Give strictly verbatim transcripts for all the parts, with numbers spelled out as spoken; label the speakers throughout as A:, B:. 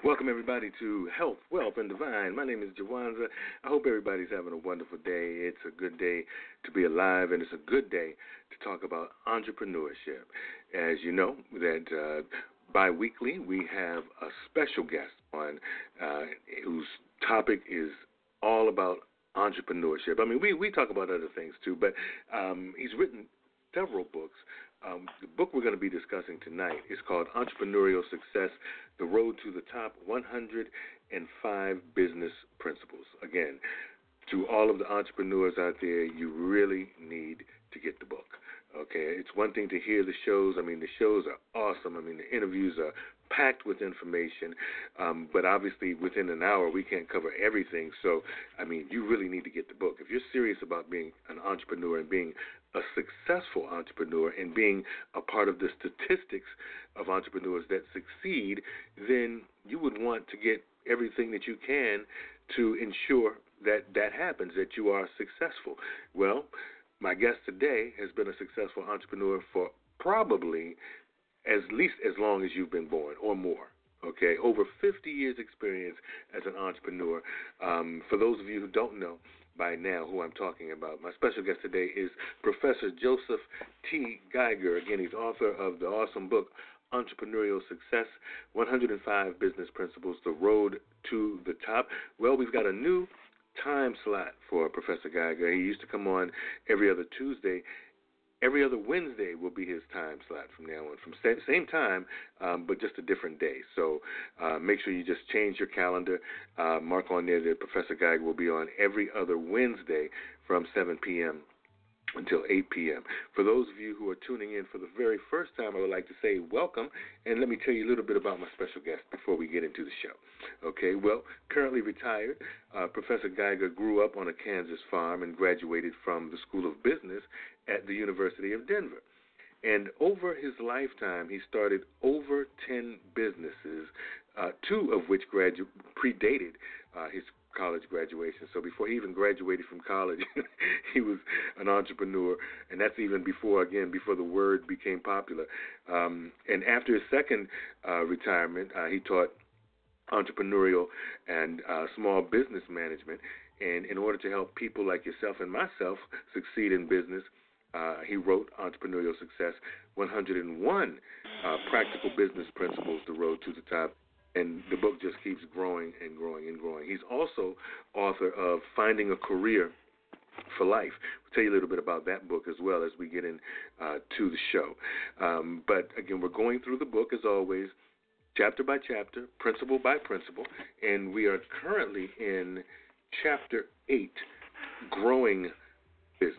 A: Welcome, everybody, to Health, Wealth, and Divine. My name is Jawanza. I hope everybody's having a wonderful day. It's a good day to be alive, and it's a good day to talk about entrepreneurship. As you know, that uh, bi-weekly we have a special guest on uh, whose topic is all about entrepreneurship. I mean, we, we talk about other things, too, but um, he's written several books. Um, the book we're going to be discussing tonight is called Entrepreneurial Success, The Road to the Top, one hundred five Business Principles. Again, to all of the entrepreneurs out there, you really need to get the book. Okay, it's one thing to hear the shows. I mean, the shows are awesome. I mean, the interviews are packed with information, um, but obviously within an hour we can't cover everything. So, I mean, you really need to get the book. If you're serious about being an entrepreneur and being a successful entrepreneur and being a part of the statistics of entrepreneurs that succeed, then you would want to get everything that you can to ensure that that happens, that you are successful. Well, my guest today has been a successful entrepreneur for probably as least as long as you've been born or more. Okay, over fifty years experience as an entrepreneur. Um, for those of you who don't know by now who I'm talking about, my special guest today is Professor Joseph T. Geiger. Again, he's author of the awesome book, Entrepreneurial Success, one hundred five Business Principles, The Road to the Top. Well, we've got a new time slot for Professor Geiger. He used to come on every other Tuesday. Every other Wednesday will be his time slot from now on, from same, same time, um, but just a different day. So uh, make sure you just change your calendar. Uh, mark on there that Professor Geiger will be on every other Wednesday from seven p.m. until eight p.m. For those of you who are tuning in for the very first time, I would like to say welcome, and let me tell you a little bit about my special guest before we get into the show. Okay, well, currently retired, uh, Professor Geiger grew up on a Kansas farm and graduated from the School of Business at the University of Denver. And over his lifetime, he started over ten businesses, uh, two of which gradu- predated uh, his college graduation. So before he even graduated from college, he was an entrepreneur, and that's even before, again, before the word became popular. Um, and after his second uh, retirement, uh, he taught entrepreneurial and uh, small business management. And in order to help people like yourself and myself succeed in business, uh, he wrote Entrepreneurial Success, one hundred one uh, Practical Business Principles, The Road to the Top. And the book just keeps growing and growing and growing. He's also author of Finding a Career for Life. We'll tell you a little bit about that book as well as we get in uh, to the show. Um, but again, we're going through the book as always, chapter by chapter, principle by principle, and we are currently in chapter eight, Growing Business.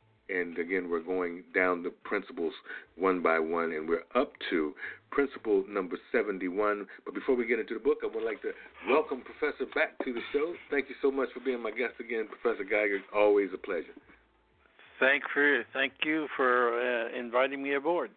A: And again, we're going down the principles one by one, and we're up to principle number seventy-one. But before we get into the book, I would like to welcome Professor back to the show. Thank you so much for being my guest again, Professor Geiger. Always a pleasure.
B: Thank for thank you for uh, inviting me aboard.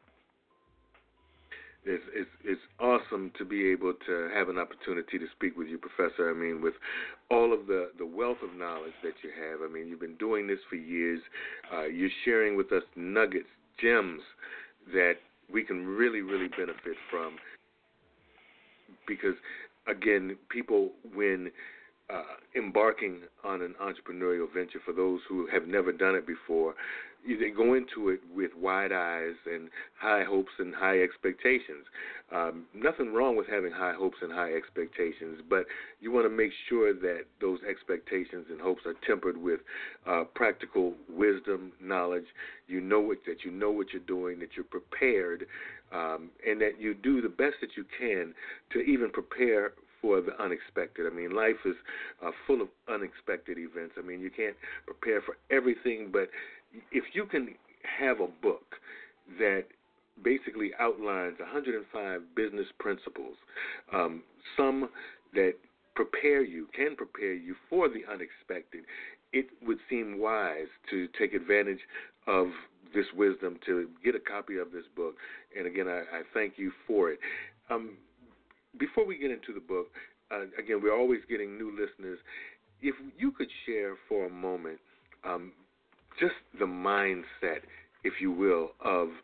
A: It's, it's, it's awesome to be able to have an opportunity to speak with you, Professor. I mean, with all of the, the wealth of knowledge that you have. I mean, you've been doing this for years. Uh, you're sharing with us nuggets, gems that we can really, really benefit from. Because, again, people, when uh, embarking on an entrepreneurial venture, for those who have never done it before, they go into it with wide eyes and high hopes and high expectations. Um, nothing wrong with having high hopes and high expectations, but you want to make sure that those expectations and hopes are tempered with uh, practical wisdom, knowledge. You know what, that you know what you're doing, that you're prepared, um, and that you do the best that you can to even prepare for the unexpected. I mean, life is uh, full of unexpected events. I mean, you can't prepare for everything, but if you can have a book that basically outlines one hundred five business principles, um, some that prepare you, can prepare you for the unexpected, it would seem wise to take advantage of this wisdom, to get a copy of this book. And again, I, I thank you for it. Um, before we get into the book, uh, again, we're always getting new listeners. If you could share for a moment um, just the mindset, if you will, of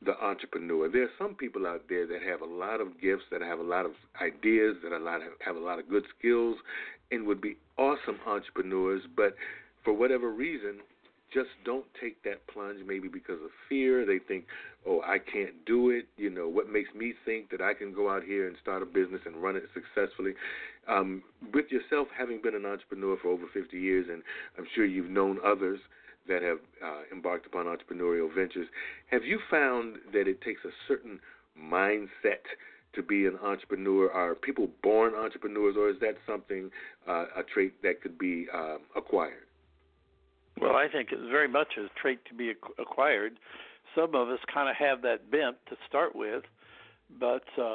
A: the entrepreneur. There are some people out there that have a lot of gifts, that have a lot of ideas, that have a lot of, have a lot of good skills, and would be awesome entrepreneurs, but for whatever reason, just don't take that plunge, maybe because of fear. They think, oh, I can't do it. You know, what makes me think that I can go out here and start a business and run it successfully? Um, with yourself having been an entrepreneur for over fifty years, and I'm sure you've known others that have uh, embarked upon entrepreneurial ventures, have you found that it takes a certain mindset to be an entrepreneur? Are people born entrepreneurs, or is that something, uh, a trait that could be um, acquired?
B: Well, I think it's very much a trait to be acquired. Some of us kind of have that bent to start with, but uh,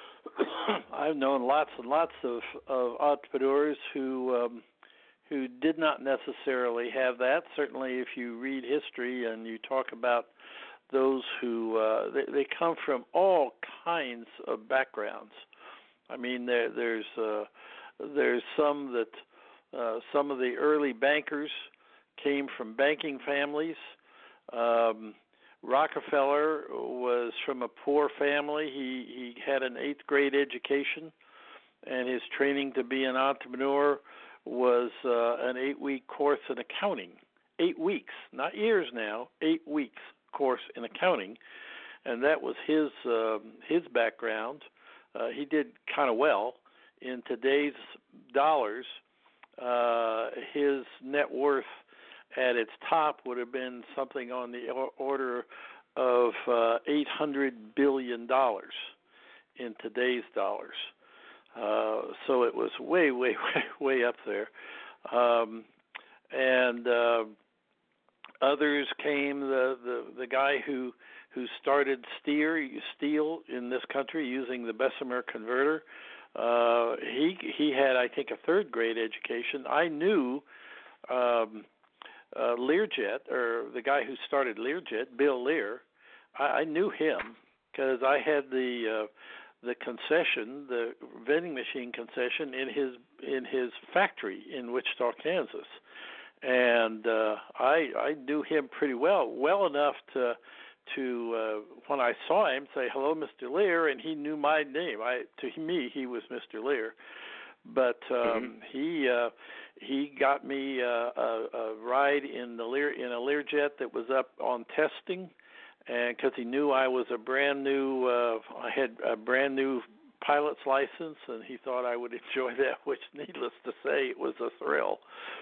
B: I've known lots and lots of, of entrepreneurs who um, who did not necessarily have that. Certainly, if you read history and you talk about those who uh, they, they come from all kinds of backgrounds. I mean, there, there's uh, there's some that uh, some of the early bankers came from banking families. Um, Rockefeller was from a poor family. He he had an eighth grade education, and his training to be an entrepreneur was uh, an eight-week course in accounting. Eight weeks, not years now, eight weeks course in accounting, and that was his um, his background. Uh, he did kind of well. In today's dollars, uh, his net worth at its top would have been something on the order of uh, eight hundred billion dollars in today's dollars. Uh, so it was way, way, way, way up there. Um, and uh, others came, the, the, the guy who who started steer, steel in this country using the Bessemer converter. Uh, he he had, I think, a third grade education. I knew um, uh, Learjet, or the guy who started Learjet, Bill Lear. I, I knew him because I had the uh, the concession, the vending machine concession, in his in his factory in Wichita, Kansas, and uh, I I knew him pretty well, well enough to to uh, when I saw him say hello, Mister Lear, and he knew my name. I to me he was Mister Lear, but um, mm-hmm. he uh, he got me uh, a, a ride in the Lear in a Learjet that was up on testing. And because he knew I was a brand new, uh, I had a brand new pilot's license, and he thought I would enjoy that, which, needless to say, it was a thrill.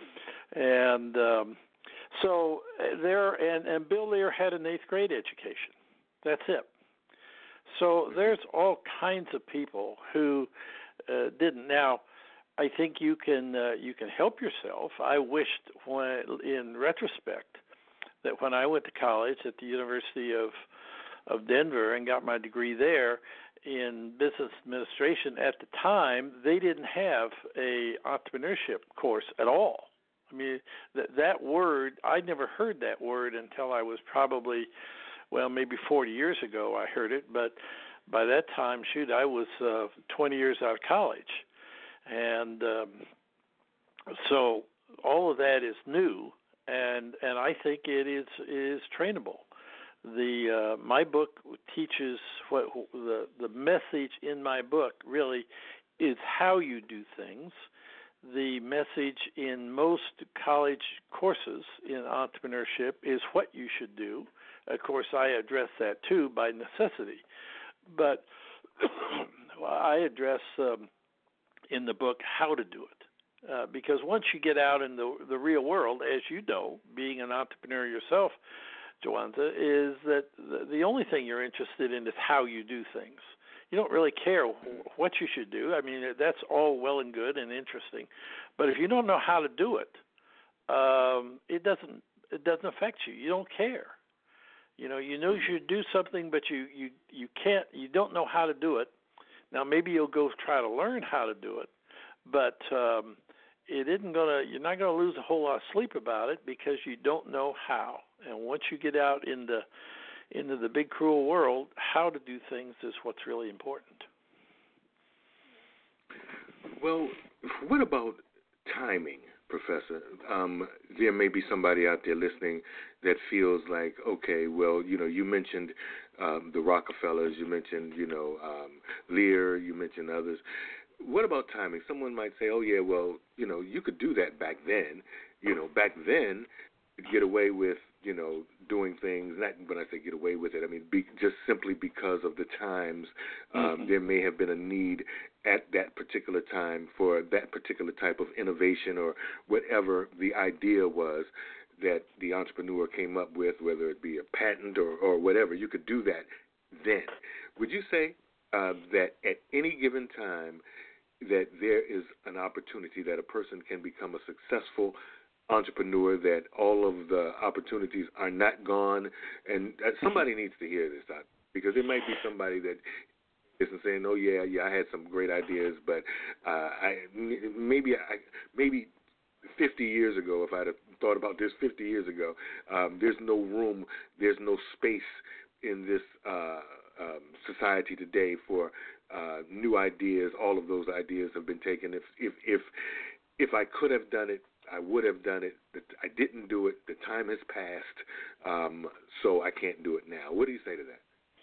B: And um, so there, and, and Bill Lear had an eighth grade education. That's it. So there's all kinds of people who uh, didn't. Now, I think you can uh, you can help yourself. I wished, when, in retrospect, that when I went to college at the University of of Denver and got my degree there in business administration, at the time they didn't have a entrepreneurship course at all. I mean, that that word, I never heard that word until I was probably, well, maybe forty years ago I heard it, but by that time, shoot, I was uh, twenty years out of college. And um, so all of that is new. And and I think it is is trainable. The uh, my book teaches what the the message in my book really is how you do things. The message in most college courses in entrepreneurship is what you should do. Of course, I address that too by necessity, but I address um, in the book how to do it. Uh, because once you get out in the the real world, as you know, being an entrepreneur yourself, Jawanza, is that the, the only thing you're interested in is how you do things. You don't really care what you should do. I mean, that's all well and good and interesting, but if you don't know how to do it, um, it doesn't it doesn't affect you. You don't care. You know, you know you should do something, but you you you can't. You don't know how to do it. Now, maybe you'll go try to learn how to do it, but um, it isn't gonna. You're not gonna lose a whole lot of sleep about it because you don't know how. And once you get out into into the big cruel world, how to do things is what's really important.
A: Well, what about timing? Professor. Um, there may be somebody out there listening that feels like, okay, well, you know, you mentioned um, the Rockefellers, you mentioned, you know, um, Lear, you mentioned others. What about timing? Someone might say, oh, yeah, well, you know, you could do that back then. You know, back then, you'd get away with, you know, doing things, not when I say get away with it, I mean be, just simply because of the times. Um, mm-hmm. There may have been a need at that particular time for that particular type of innovation or whatever the idea was that the entrepreneur came up with, whether it be a patent or, or whatever. You could do that then. Would you say uh, that at any given time that there is an opportunity that a person can become a successful entrepreneur, that all of the opportunities are not gone? And somebody needs to hear this, because there might be somebody that and saying, "Oh yeah, yeah, I had some great ideas, but uh, I maybe I maybe fifty years ago, if I'd have thought about this fifty years ago, um, there's no room, there's no space in this uh, um, society today for uh, new ideas. All of those ideas have been taken. If if if if I could have done it, I would have done it. I didn't do it. The time has passed, um, so I can't do it now." What do you say to that?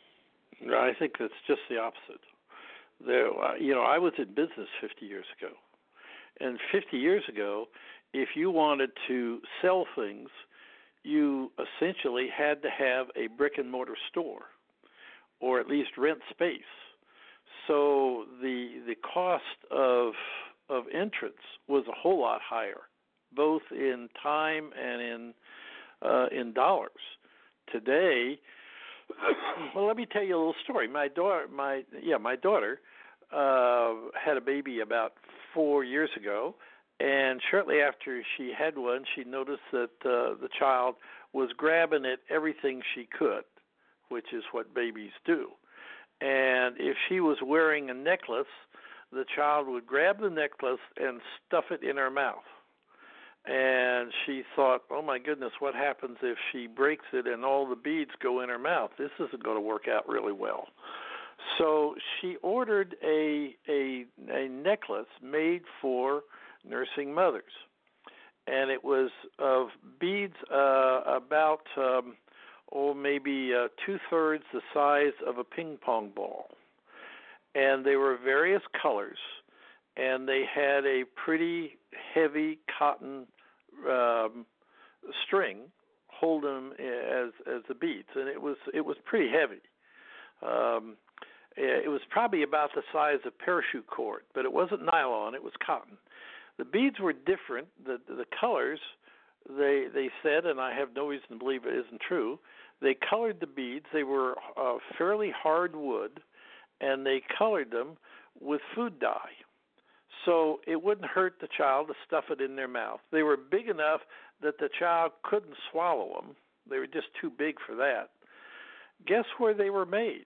B: I think that's just the opposite. There, uh, you know, I was in business fifty years ago, and fifty years ago, if you wanted to sell things, you essentially had to have a brick and mortar store, or at least rent space. So the the cost of of entrance was a whole lot higher, both in time and in uh, in dollars. Today, well, let me tell you a little story. My daughter, my yeah, my daughter uh, had a baby about four years ago, and shortly after she had one, she noticed that uh, the child was grabbing at everything she could, which is what babies do. And if she was wearing a necklace, the child would grab the necklace and stuff it in her mouth. And she thought, oh, my goodness, what happens if she breaks it and all the beads go in her mouth? This isn't going to work out really well. So she ordered a a, a necklace made for nursing mothers. And it was of beads uh, about, um, oh, maybe uh, two-thirds the size of a ping pong ball. And they were various colors, and they had a pretty heavy cotton um, string holding them as as the beads, and it was it was pretty heavy. Um, it was probably about the size of parachute cord, but it wasn't nylon; it was cotton. The beads were different. The the colors, they they said, and I have no reason to believe it isn't true. They colored the beads. They were uh, fairly hard wood, and they colored them with food dye. So it wouldn't hurt the child to stuff it in their mouth. They were big enough that the child couldn't swallow them. They were just too big for that. Guess where they were made?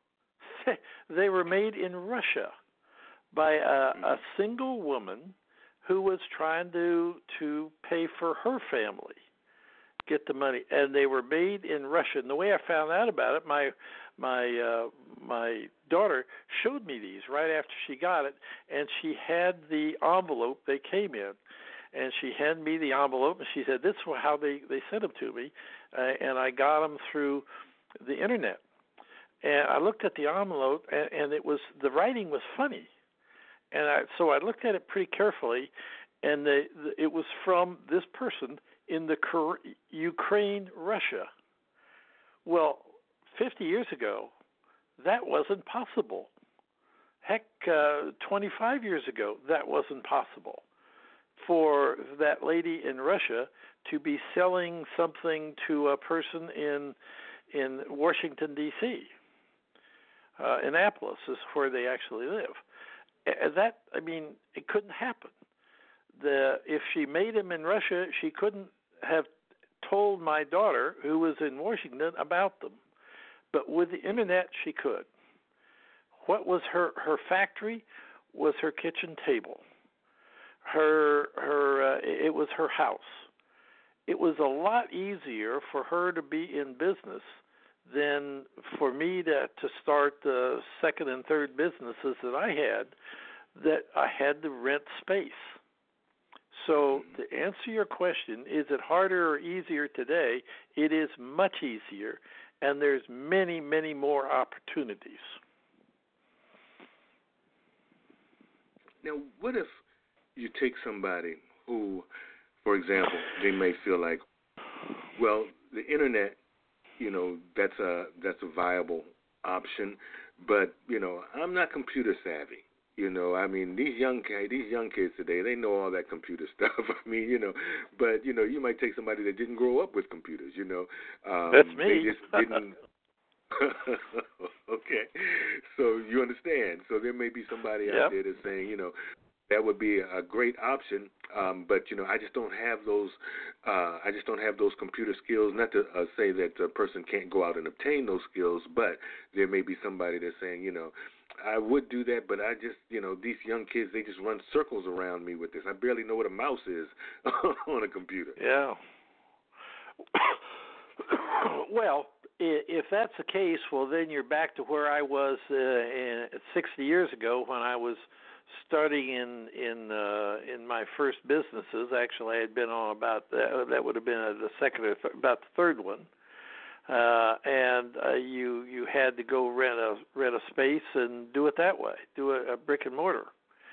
B: They were made in Russia by a, a single woman who was trying to to pay for her family, get the money, and they were made in Russia. And the way I found out about it, my my uh, my daughter showed me these right after she got it, and she had the envelope they came in, and she handed me the envelope, and she said, "This is how they they sent them to me," uh, and I got them through the internet. And I looked at the envelope, and, and it was the writing was funny, and I, so I looked at it pretty carefully, and the, the, it was from this person in the Ukraine, Russia. Well, fifty years ago, that wasn't possible. Heck, uh, twenty-five years ago, that wasn't possible for that lady in Russia to be selling something to a person in in Washington, D C Uh, Annapolis is where they actually live. Uh, that, I mean, it couldn't happen. The if she made them in Russia, she couldn't have told my daughter, who was in Washington, about them. But with the internet, she could. What was her, her factory was her kitchen table. Her her uh, it was her house. It was a lot easier for her to be in business than for me to to start the second and third businesses that I had, that I had to rent space. So to answer your question, is it harder or easier today? It is much easier, and there's many, many more opportunities.
A: Now, what if you take somebody who, for example, they may feel like, well, the internet, you know, that's a that's a viable option, but you know, I'm not computer savvy. You know, I mean, these young these young kids today, they know all that computer stuff. I mean, you know, but you know, you might take somebody that didn't grow up with computers. You know, um,
B: that's me.
A: They just didn't. Okay, so you understand. So there may be somebody
B: yep.
A: out there that's saying, you know, that would be a great option, um, but you know, I just don't have those. Uh, I just don't have those computer skills. Not to uh, say that a person can't go out and obtain those skills, but there may be somebody that's saying, you know, I would do that, but I just, you know, these young kids, they just run circles around me with this. I barely know what a mouse is on a computer.
B: Yeah. Well, if that's the case, well, then you're back to where I was uh, in, sixty years ago when I was starting in in uh, in my first businesses. Actually, I had been on about that. That would have been the second or th- about the third one. Uh, and uh, you you had to go rent a rent a space and do it that way, do a, a brick and mortar.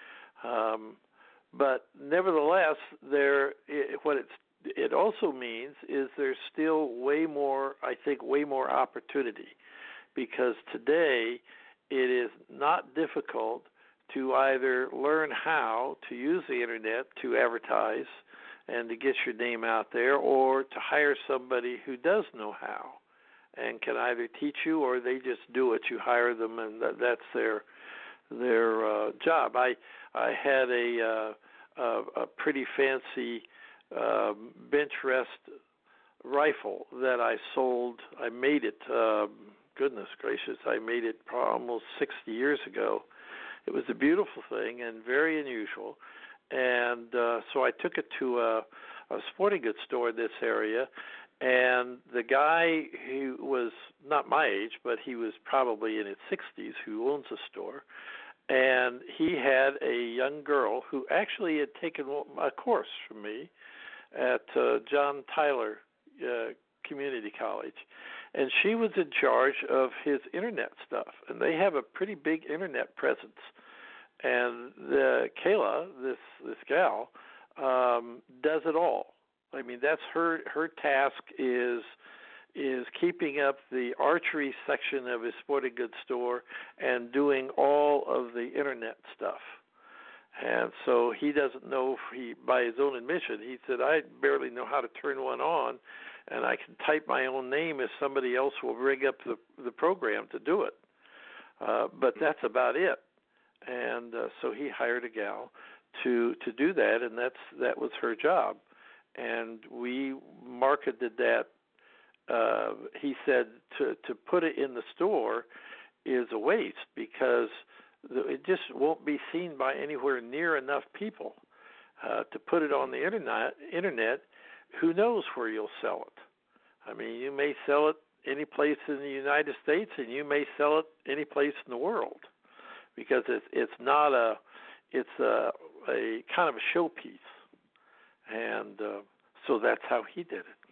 B: Um, but nevertheless, there it, what it's it also means is there's still way more, I think, way more opportunity, because today it is not difficult to either learn how to use the internet to advertise and to get your name out there, or to hire somebody who does know how and can either teach you, or they just do it. You hire them, and that, that's their their uh, job. I I had a uh, a, a pretty fancy uh, bench rest rifle that I sold. I made it. Uh, goodness gracious, I made it almost sixty years ago. It was a beautiful thing and very unusual. And uh, so I took it to a, a sporting goods store in this area. And the guy who was not my age, but he was probably in his sixties, who owns the store, and he had a young girl who actually had taken a course from me at uh, John Tyler uh, Community College, and she was in charge of his internet stuff. And they have a pretty big internet presence. And the Kayla, this this gal, um, does it all. I mean, that's her her task is is keeping up the archery section of his sporting goods store and doing all of the internet stuff. And so he doesn't know, he by his own admission, he said, I barely know how to turn one on, and I can type my own name if somebody else will rig up the the program to do it. Uh, but that's about it. And uh, so he hired a gal to to do that, and that's that was her job. And we marketed that. Uh, he said to to put it in the store is a waste, because it just won't be seen by anywhere near enough people. Uh, to put it on the internet, internet, who knows where you'll sell it? I mean, you may sell it any place in the United States, and you may sell it any place in the world, because it's it's not a it's a, a kind of a showpiece. And uh, so that's how he did it.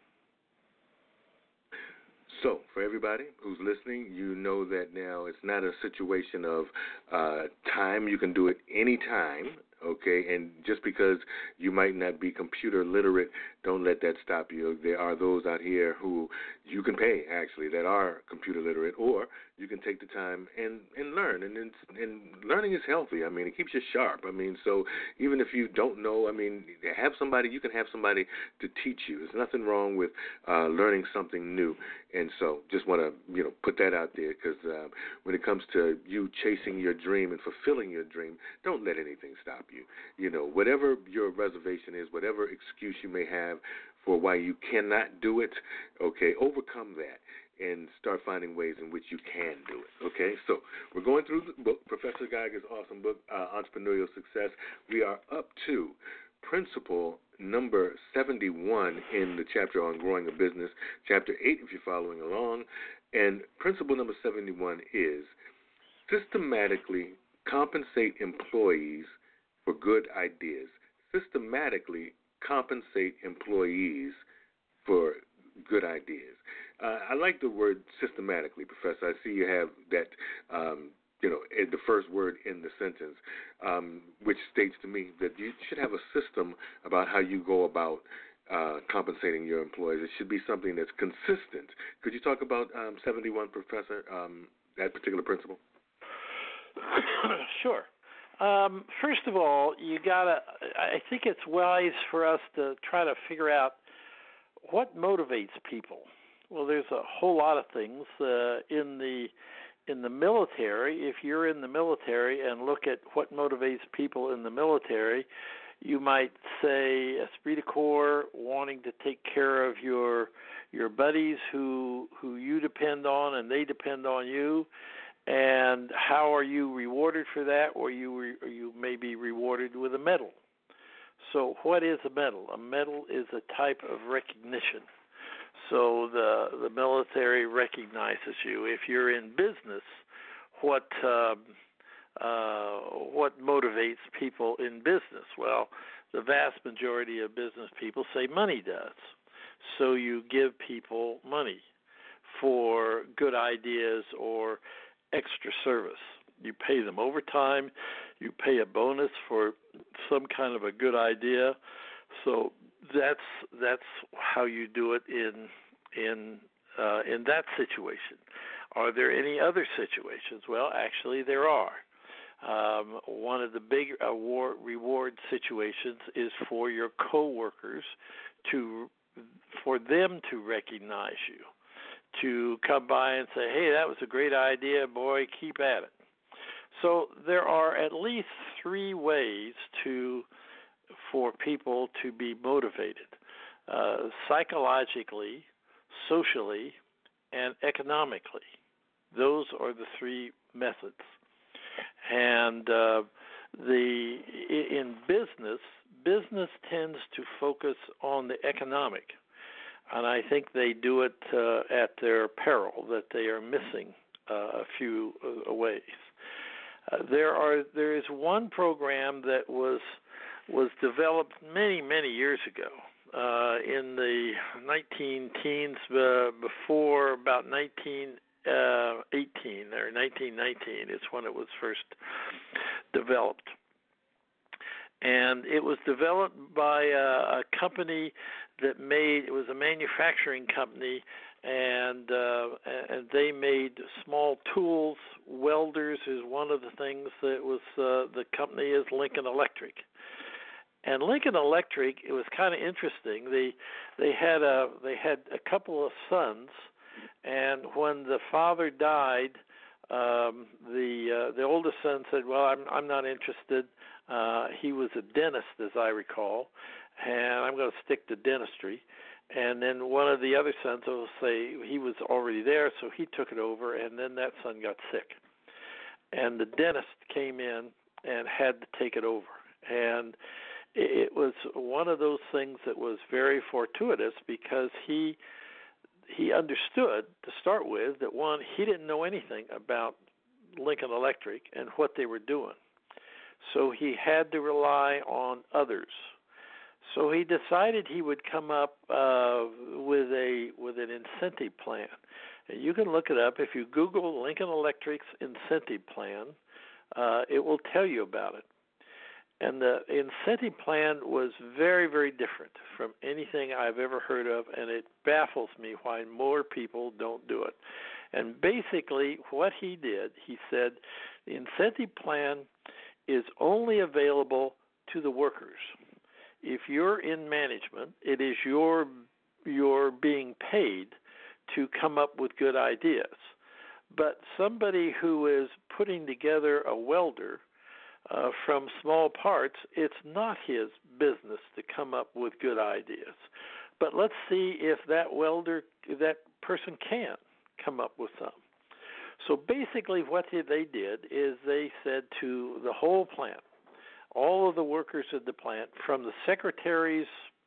A: So for everybody who's listening, you know that now it's not a situation of uh, time. You can do it anytime, okay? And just because you might not be computer literate, don't let that stop you. There are those out here who you can pay, actually, that are computer literate, or you can take the time and, and learn. And, and and learning is healthy. I mean, it keeps you sharp. I mean, so even if you don't know, I mean, have somebody, you can have somebody to teach you. There's nothing wrong with uh, learning something new. And so just want to, you know, put that out there, because uh, when it comes to you chasing your dream and fulfilling your dream, don't let anything stop you. You know, whatever your reservation is, whatever excuse you may have for why you cannot do it, okay, overcome that and start finding ways in which you can do it, okay? So we're going through the book, Professor Geiger's awesome book, uh, Entrepreneurial Success. We are up to principle number seventy-one in the chapter on growing a business, chapter eight if you're following along. And principle number seventy-one is systematically compensate employees for good ideas. systematically compensate employees for good ideas. Uh, I like the word systematically, Professor. I see you have that, um, you know, the first word in the sentence, um, which states to me that you should have a system about how you go about uh, compensating your employees. It should be something that's consistent. Could you talk about um, seventy-one, Professor, um, that particular principle?
B: Sure. Um, first of all, you gotta. I think it's wise for us to try to figure out what motivates people. Well, there's a whole lot of things uh, in the in the military. If you're in the military and look at what motivates people in the military, you might say esprit de corps, wanting to take care of your your buddies who who you depend on and they depend on you. And how are you rewarded for that? Or you re, or you may be rewarded with a medal. So what is a medal? A medal is a type of recognition. So the the military recognizes you. If you're in business, what uh, uh, what motivates people in business? Well, the vast majority of business people say money does. So you give people money for good ideas or extra service. You pay them overtime. You pay a bonus for some kind of a good idea. So that's that's how you do it in in uh, in that situation. Are there any other situations? Well, actually, there are. Um, one of the big award reward situations is for your coworkers to for them to recognize you, to come by and say, hey, that was a great idea, boy, keep at it. So there are at least three ways to for people to be motivated, uh, psychologically, socially, and economically. Those are the three methods. And uh, the in business, business tends to focus on the economic. And I think they do it uh, at their peril, that they are missing uh, a few uh, ways. Uh, there are there is one program that was was developed many many years ago uh, in the nineteen teens, uh, before about nineteen eighteen or nineteen nineteen. It's when it was first developed. And it was developed by a, a company that made, it was a manufacturing company, and uh, and they made small tools. Welders is one of the things that was, uh, the company is Lincoln Electric. And Lincoln Electric, it was kind of interesting. They they had a they had a couple of sons, and when the father died, um, the uh, the oldest son said, "Well, I'm I'm not interested." Uh, he was a dentist, as I recall, and I'm going to stick to dentistry. And then one of the other sons will say he was already there, so he took it over, and then that son got sick. And the dentist came in and had to take it over. And it was one of those things that was very fortuitous, because he he understood, to start with, that, one, he didn't know anything about Lincoln Electric and what they were doing. So he had to rely on others. So he decided he would come up uh, with a with an incentive plan. And you can look it up. If you Google Lincoln Electric's incentive plan, uh, it will tell you about it. And the incentive plan was very, very different from anything I've ever heard of, and it baffles me why more people don't do it. And basically what he did, he said, the incentive plan is only available to the workers. If you're in management, it is your you're being paid to come up with good ideas. But somebody who is putting together a welder uh, from small parts, it's not his business to come up with good ideas. But let's see if that welder, that person can come up with some. So basically what they did is they said to the whole plant, all of the workers at the plant, from the secretaries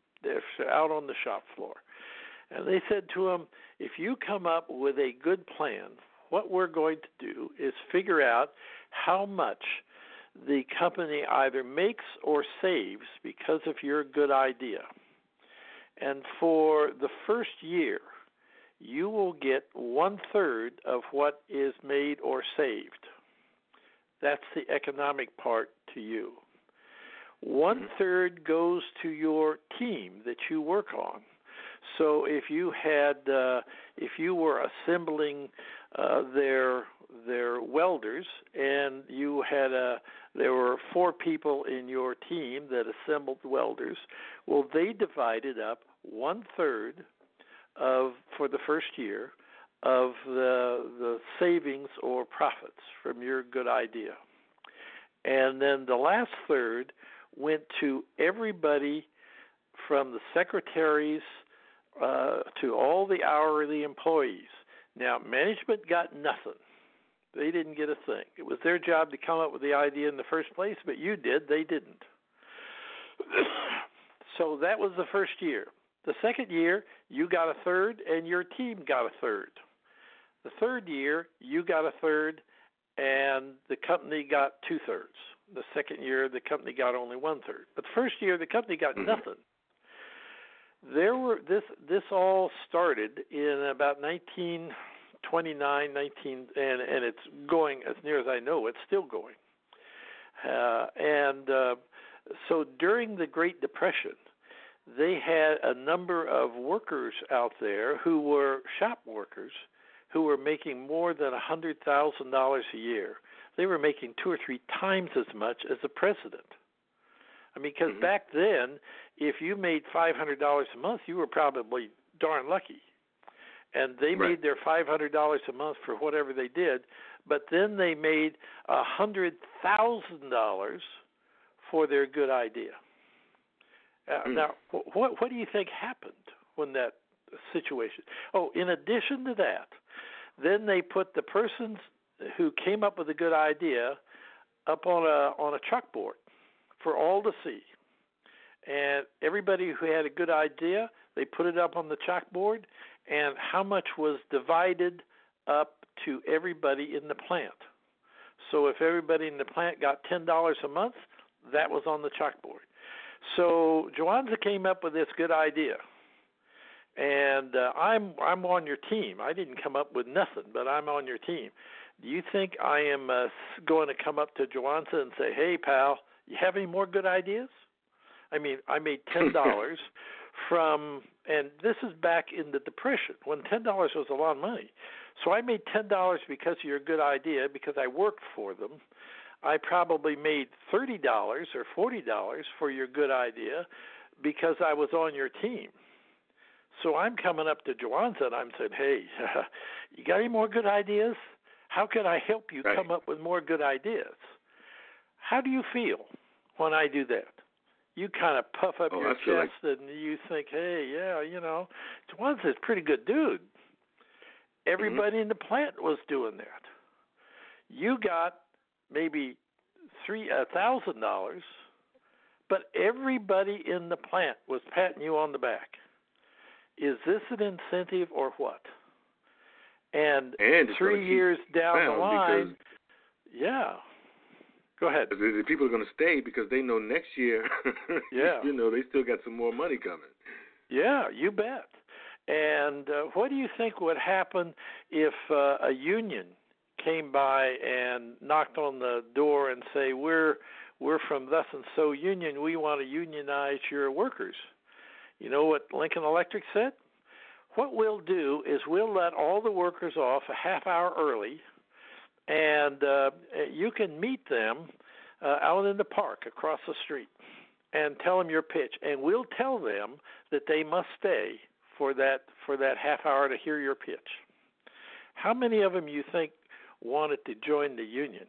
B: out on the shop floor, and they said to them, if you come up with a good plan, what we're going to do is figure out how much the company either makes or saves because of your good idea. And for the first year, you will get one-third of what is made or saved. That's the economic part to you. One-third goes to your team that you work on. So if you had, uh, if you were assembling uh, their their welders, and you had a, there were four people in your team that assembled welders, well, they divided up one-third of, for the first year, of the the savings or profits from your good idea. And then the last third went to everybody from the secretaries uh, to all the hourly employees. Now, management got nothing. They didn't get a thing. It was their job to come up with the idea in the first place, but you did. They didn't. So that was the first year. The second year, you got a third, and your team got a third. The third year, you got a third, and the company got two-thirds. The second year, the company got only one-third. But the first year, the company got
A: mm-hmm.
B: nothing. There were this this all started in about nineteen twenty-nine, nineteen, and and it's going, as near as I know, it's still going. Uh, and uh, so during the Great Depression, they had a number of workers out there who were shop workers who were making more than one hundred thousand dollars a year. They were making two or three times as much as the president. I mean, because mm-hmm. back then, if you made five hundred dollars a month, you were probably darn lucky. And they
A: right.
B: made their five hundred dollars a month for whatever they did, but then they made one hundred thousand dollars for their good idea. Uh, mm. Now, what, what do you think happened when that situation? Oh, in addition to that, then they put the persons who came up with a good idea up on a on a chalkboard for all to see. And everybody who had a good idea, they put it up on the chalkboard, and how much was divided up to everybody in the plant. So if everybody in the plant got ten dollars a month, that was on the chalkboard. So Joanza came up with this good idea, and uh, I'm I'm on your team. I didn't come up with nothing, but I'm on your team. Do you think I am uh, going to come up to Joanza and say, "Hey, pal, you have any more good ideas?" I mean, I made ten dollars from, and this is back in the Depression when ten dollars was a lot of money. So I made ten dollars because of your good idea, because I worked for them. I probably made thirty dollars or forty dollars for your good idea because I was on your team. So I'm coming up to Joanza and I'm saying, "Hey, you got any more good ideas? How can I help you
A: right.
B: come up with more good ideas?" How do you feel when I do that? You kind of puff up
A: oh,
B: your chest
A: like...
B: and you think, "Hey, yeah, you know, Joanza's a pretty good dude." Everybody mm-hmm. in the plant was doing that. You got maybe three a thousand dollars, but everybody in the plant was patting you on the back. Is this an incentive or what? And,
A: and
B: three years down the line,
A: because...
B: yeah. Go ahead.
A: The people are going to stay because they know next year,
B: yeah.
A: you know, they still got some more money coming.
B: Yeah, you bet. And uh, what do you think would happen if uh, a union came by and knocked on the door and say, we're we're from thus and so union, we want to unionize your workers? You know what Lincoln Electric said? What we'll do is we'll let all the workers off a half hour early, and uh, you can meet them uh, out in the park across the street and tell them your pitch, and we'll tell them that they must stay for that for that half hour to hear your pitch. How many of them you think wanted to join the union?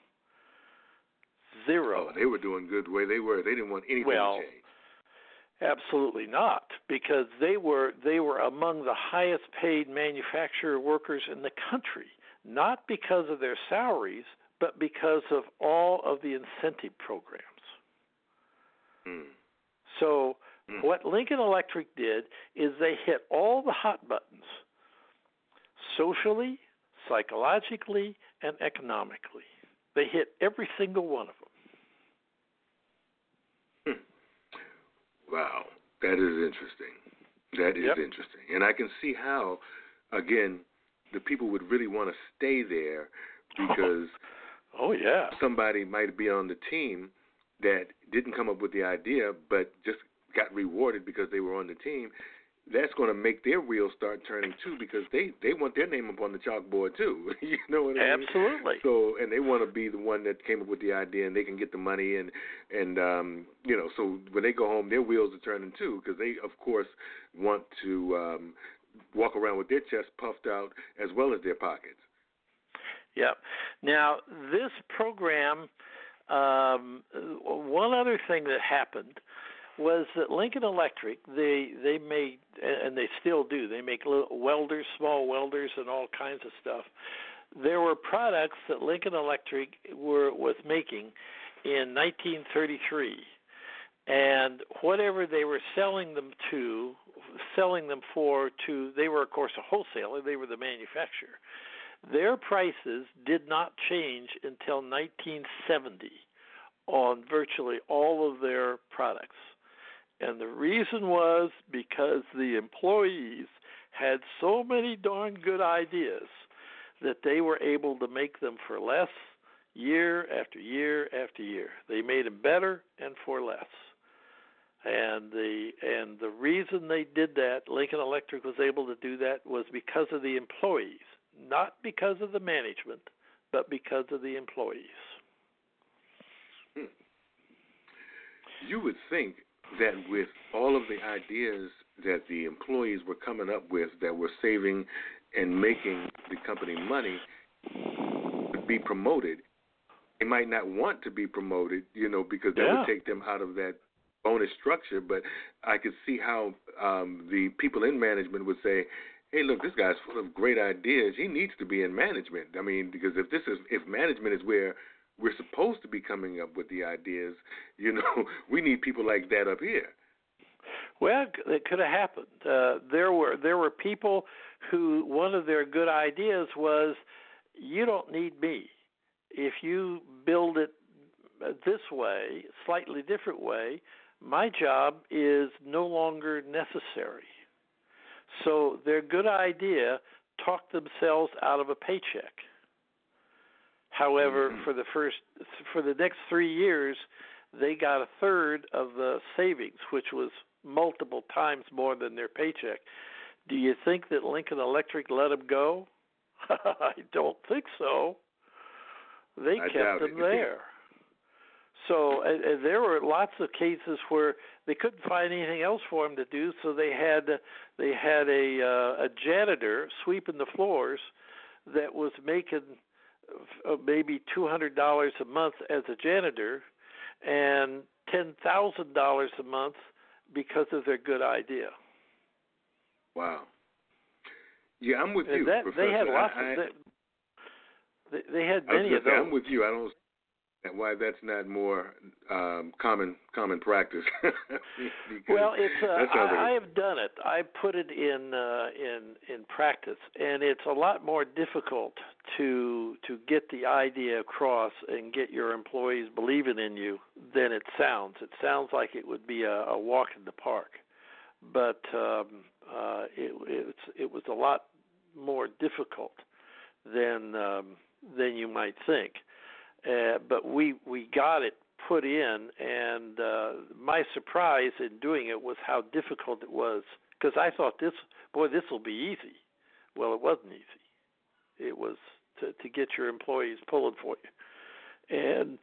B: Zero.
A: Oh, they were doing good the way they were. They didn't want anything
B: well,
A: to change.
B: Absolutely not, because they were they were among the highest paid manufacturer workers in the country, not because of their salaries, but because of all of the incentive programs.
A: Mm.
B: So
A: mm.
B: what Lincoln Electric did is they hit all the hot buttons, socially, psychologically, and economically. They hit every single one of them.
A: Wow, that is interesting. That is
B: Yep.
A: interesting. And I can see how, again, the people would really want to stay there because
B: oh, yeah.
A: somebody might be on the team that didn't come up with the idea but just got rewarded because they were on the team. That's going to make their wheels start turning too because they, they want their name up on the chalkboard too. You know what I mean?
B: Absolutely.
A: So, and they want to be the one that came up with the idea, and they can get the money, and and um, you know, so when they go home, their wheels are turning too because they, of course, want to um, walk around with their chest puffed out as well as their pockets.
B: Yeah. Now, this program, um, one other thing that happened was that Lincoln Electric, they they made, and they still do, they make little welders, small welders, and all kinds of stuff. There were products that Lincoln Electric were was making in nineteen thirty-three, and whatever they were selling them to, selling them for, to they were of course a wholesaler, they were the manufacturer. Their prices did not change until nineteen seventy on virtually all of their products. And the reason was because the employees had so many darn good ideas that they were able to make them for less year after year after year. They made them better and for less. And the and the reason they did that, Lincoln Electric was able to do that, was because of the employees, not because of the management, but because of the employees.
A: Hmm. You would think that with all of the ideas that the employees were coming up with that were saving and making the company money would be promoted. They might not want to be promoted, you know, because that
B: yeah.
A: would take them out of that bonus structure. But I could see how um, the people in management would say, hey, look, this guy's full of great ideas. He needs to be in management. I mean, because if this is if management is where we're supposed to be coming up with the ideas, you know, we need people like that up here.
B: Well, it could have happened. Uh, there were there were people who one of their good ideas was, you don't need me. If you build it this way, slightly different way, my job is no longer necessary. So their good idea talked themselves out of a paycheck. However, for the first, for the next three years, they got a third of the savings, which was multiple times more than their paycheck. Do you think that Lincoln Electric let them go? I don't think so. They
A: I
B: kept them there. So and, and there were lots of cases where they couldn't find anything else for them to do, so they had they had a uh, a janitor sweeping the floors that was making uh, maybe two hundred dollars a month as a janitor and ten thousand dollars a month because of their good idea.
A: Wow. Yeah, I'm with
B: and
A: you,
B: that,
A: Professor.
B: They had lots
A: I,
B: of they, they had
A: I
B: many of those.
A: Say, I'm with you. I don't see why that's not more um, common common practice.
B: Well, it's uh,
A: like
B: I,
A: a...
B: I have done it. I put it in uh, in in practice, and it's a lot more difficult to to get the idea across and get your employees believing in you than it sounds. It sounds like it would be a, a walk in the park, but um, uh, it it's, it was a lot more difficult than um, than you might think. Uh, but we we got it put in, and uh, my surprise in doing it was how difficult it was, because I thought this, boy, this will be easy. Well, it wasn't easy. It was to, to get your employees pulling for you. And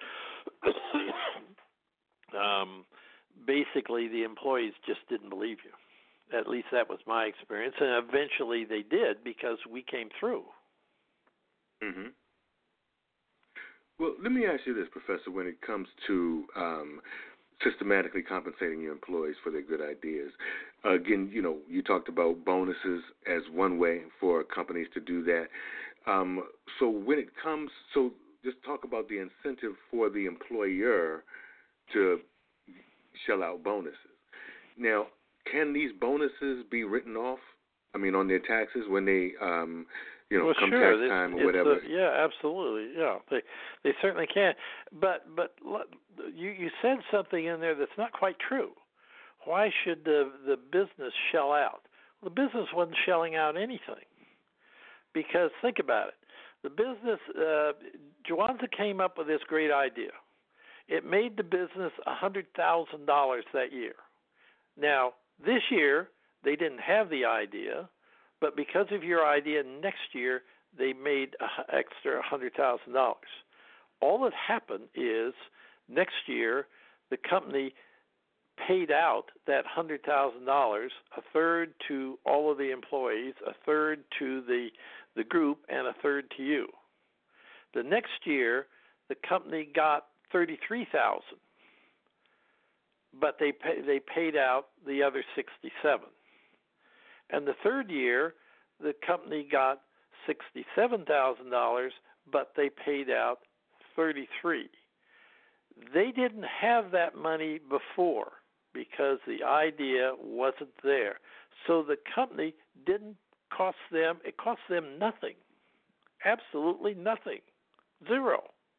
B: um, basically the employees just didn't believe you. At least that was my experience. And eventually they did, because we came through.
A: Mm-hmm. Well, let me ask you this, Professor, when it comes to um, systematically compensating your employees for their good ideas. Uh, again, you know, you talked about bonuses as one way for companies to do that. Um, so when it comes, so just talk about the incentive for the employer to shell out bonuses. Now, can these bonuses be written off, I mean, on their taxes when they um, you know,
B: well,
A: come
B: sure.
A: tax
B: It's,
A: time or
B: it's
A: whatever.
B: A, yeah, absolutely. Yeah, they they certainly can. But but you you said something in there that's not quite true. why should the the business shell out? Well, the business wasn't shelling out anything, because think about it. The business, uh, Jawanza came up with this great idea. It made the business one hundred thousand dollars that year. Now, this year, they didn't have the idea, but because of your idea, next year, they made an extra one hundred thousand dollars. All that happened is next year, the company paid out that one hundred thousand dollars, a third to all of the employees, a third to the, the group, and a third to you. The next year, the company got thirty-three thousand dollars, but they pay, they paid out the other sixty-seven. And the third year, the company got sixty-seven thousand dollars, but they paid out thirty-three. They didn't have that money before because the idea wasn't there. So the company didn't cost them, it cost them nothing. Absolutely nothing. Zero.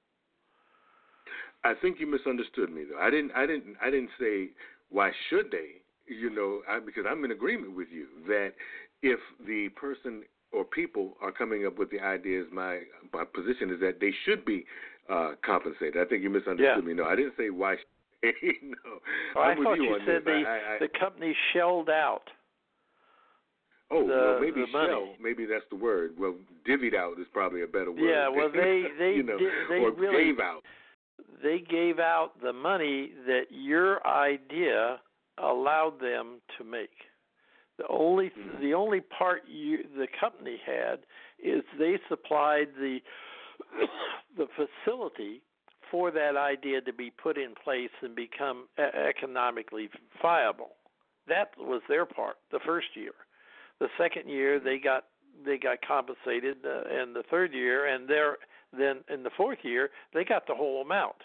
A: I think you misunderstood me, though. I didn't. I didn't. I didn't say why should they. You know, I, because I'm in agreement with you that if the person or people are coming up with the ideas, my my position is that they should be uh, compensated. I think you misunderstood
B: yeah.
A: me. No, I didn't say why. Should they. no,
B: well,
A: I'm
B: I thought
A: you,
B: you
A: on
B: said
A: this.
B: the
A: I, I,
B: the company shelled out.
A: Oh,
B: the,
A: well, maybe
B: the money.
A: shell. Maybe that's the word. Well, divvied out is probably a better word.
B: Yeah. Well, they they
A: you know,
B: did, they
A: or
B: really
A: gave out.
B: They gave out the money that your idea allowed them to make. The only
A: Mm-hmm.
B: the only part you, the company had is they supplied the the facility for that idea to be put in place and become economically viable. That was their part the first year. The second year they got they got compensated, uh, and the third year, and their then in the fourth year they got the whole amount.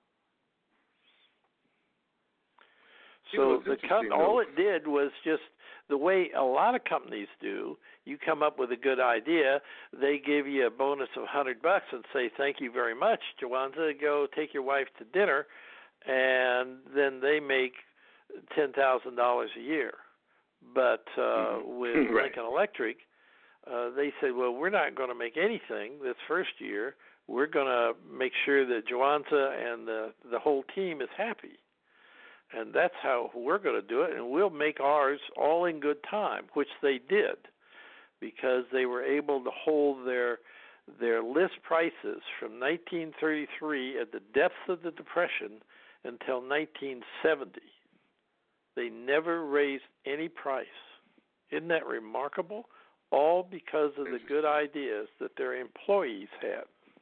A: You know,
B: So the com- all it did was just the way a lot of companies do. You come up with a good idea, they give you a bonus of a hundred bucks and say thank you very much, Jawanza. Go take your wife to dinner, and then they make ten thousand dollars a year. But uh,
A: mm-hmm.
B: with
A: right.
B: Lincoln Electric, uh, they said, well, we're not going to make anything this first year. We're going to make sure that Jawanza and the the whole team is happy. And that's how we're going to do it, and we'll make ours all in good time, which they did, because they were able to hold their their list prices from nineteen thirty-three at the depths of the Depression until nineteen seventy. They never raised any price. Isn't that remarkable? All because of the good ideas that their employees had.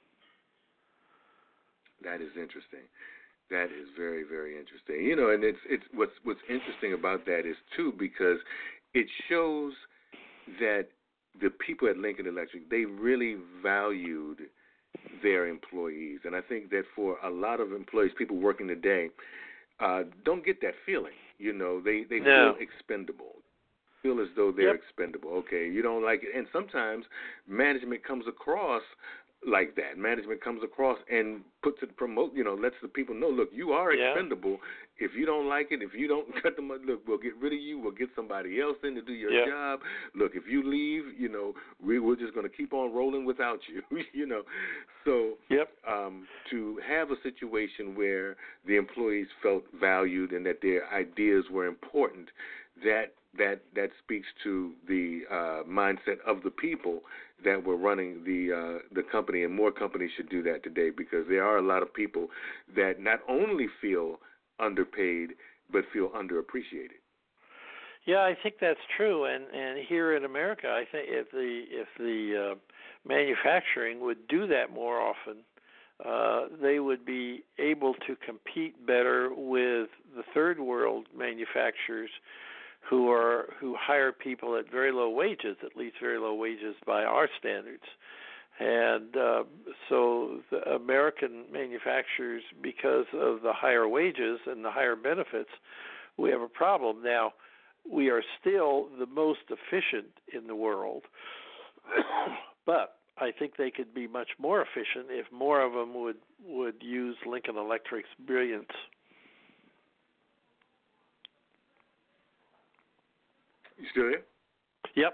A: That is interesting. That is very, very interesting. You know, and it's it's what's what's interesting about that is too because it shows that the people at Lincoln Electric, they really valued their employees, and I think that for a lot of employees, people working today, uh, don't get that feeling. You know, they they
B: no.
A: feel expendable. Feel as though they're
B: yep.
A: expendable. Okay, you don't like it, and sometimes management comes across like that. Management comes across and puts it promote, you know, lets the people know, look, you are
B: yeah.
A: expendable. If you don't like it, if you don't cut them, look, we'll get rid of you. We'll get somebody else in to do your
B: yeah.
A: job. Look, if you leave, you know, we, we're just going to keep on rolling without you, you know. So
B: yep.
A: um, to have a situation where the employees felt valued and that their ideas were important, that that that speaks to the uh, mindset of the people that were running the uh, the company, and more companies should do that today because there are a lot of people that not only feel underpaid but feel underappreciated.
B: Yeah, I think that's true, and and here in America, I think if the if the uh, manufacturing would do that more often, uh, they would be able to compete better with the third world manufacturers who are who hire people at very low wages, at least very low wages by our standards. And uh, so the American manufacturers, because of the higher wages and the higher benefits, we have a problem. Now, we are still the most efficient in the world, but I think they could be much more efficient if more of them would, would use Lincoln Electric's brilliance.
A: You still there?
B: Yep.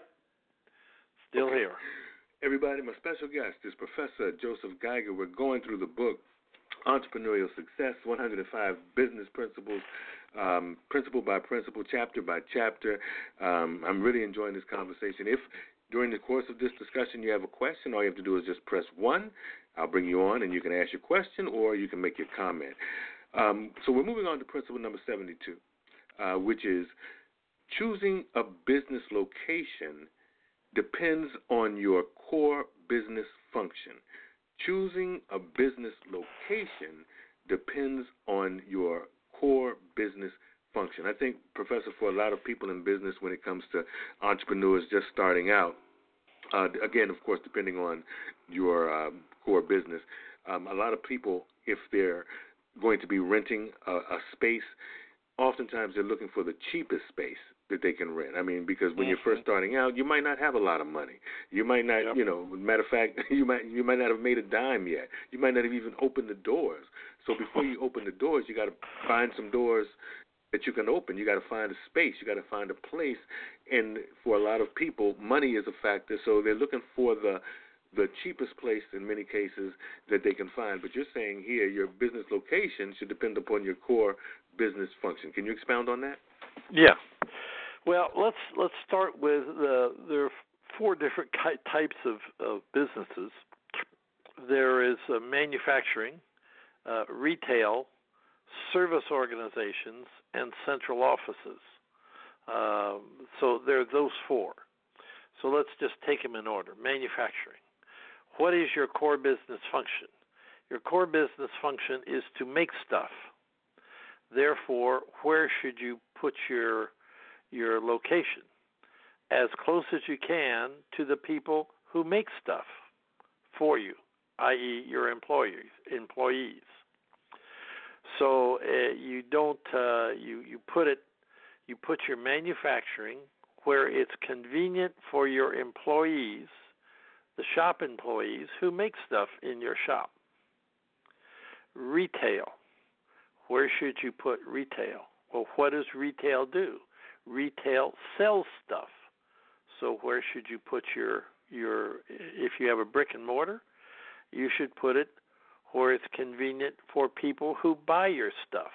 B: Still
A: okay.
B: here.
A: Everybody, my special guest is Professor Joseph Geiger. We're going through the book, Entrepreneurial Success, one hundred five Business Principles, um, principle by principle, chapter by chapter. Um, I'm really enjoying this conversation. If during the course of this discussion you have a question, all you have to do is just press one. I'll bring you on and you can ask your question or you can make your comment. Um, so we're moving on to principle number seventy-two, uh, which is choosing a business location depends on your core business function. Choosing a business location depends on your core business function. I think, Professor, for a lot of people in business when it comes to entrepreneurs just starting out, uh, again, of course, depending on your um, core business, um, a lot of people, if they're going to be renting a, a space, oftentimes they're looking for the cheapest space that they can rent. I mean, because when mm-hmm. you're first starting out, you might not have a lot of money. You might not, yep. you know, matter of fact, you might you might not have made a dime yet. You might not have even opened the doors. So before you open the doors, you got to find some doors that you can open. You got to find a space. You got to find a place. And for a lot of people, money is a factor. So they're looking for the the cheapest place in many cases that they can find. But you're saying here your business location should depend upon your core business function. Can you expound on that?
B: Yeah. Well, let's let's start with the there are four different types of, of businesses. There is uh, manufacturing, uh, retail, service organizations, and central offices. Um, so there are those four. So let's just take them in order. Manufacturing. What is your core business function? Your core business function is to make stuff. Therefore, where should you put your your location? As close as you can to the people who make stuff for you, that is your employees. employees. So uh, you don't uh, you you put it you put your manufacturing where it's convenient for your employees, the shop employees who make stuff in your shop. Retail. Where should you put retail? Well, what does retail do? Retail sells stuff. So where should you put your your if you have a brick and mortar, you should put it where it's convenient for people who buy your stuff.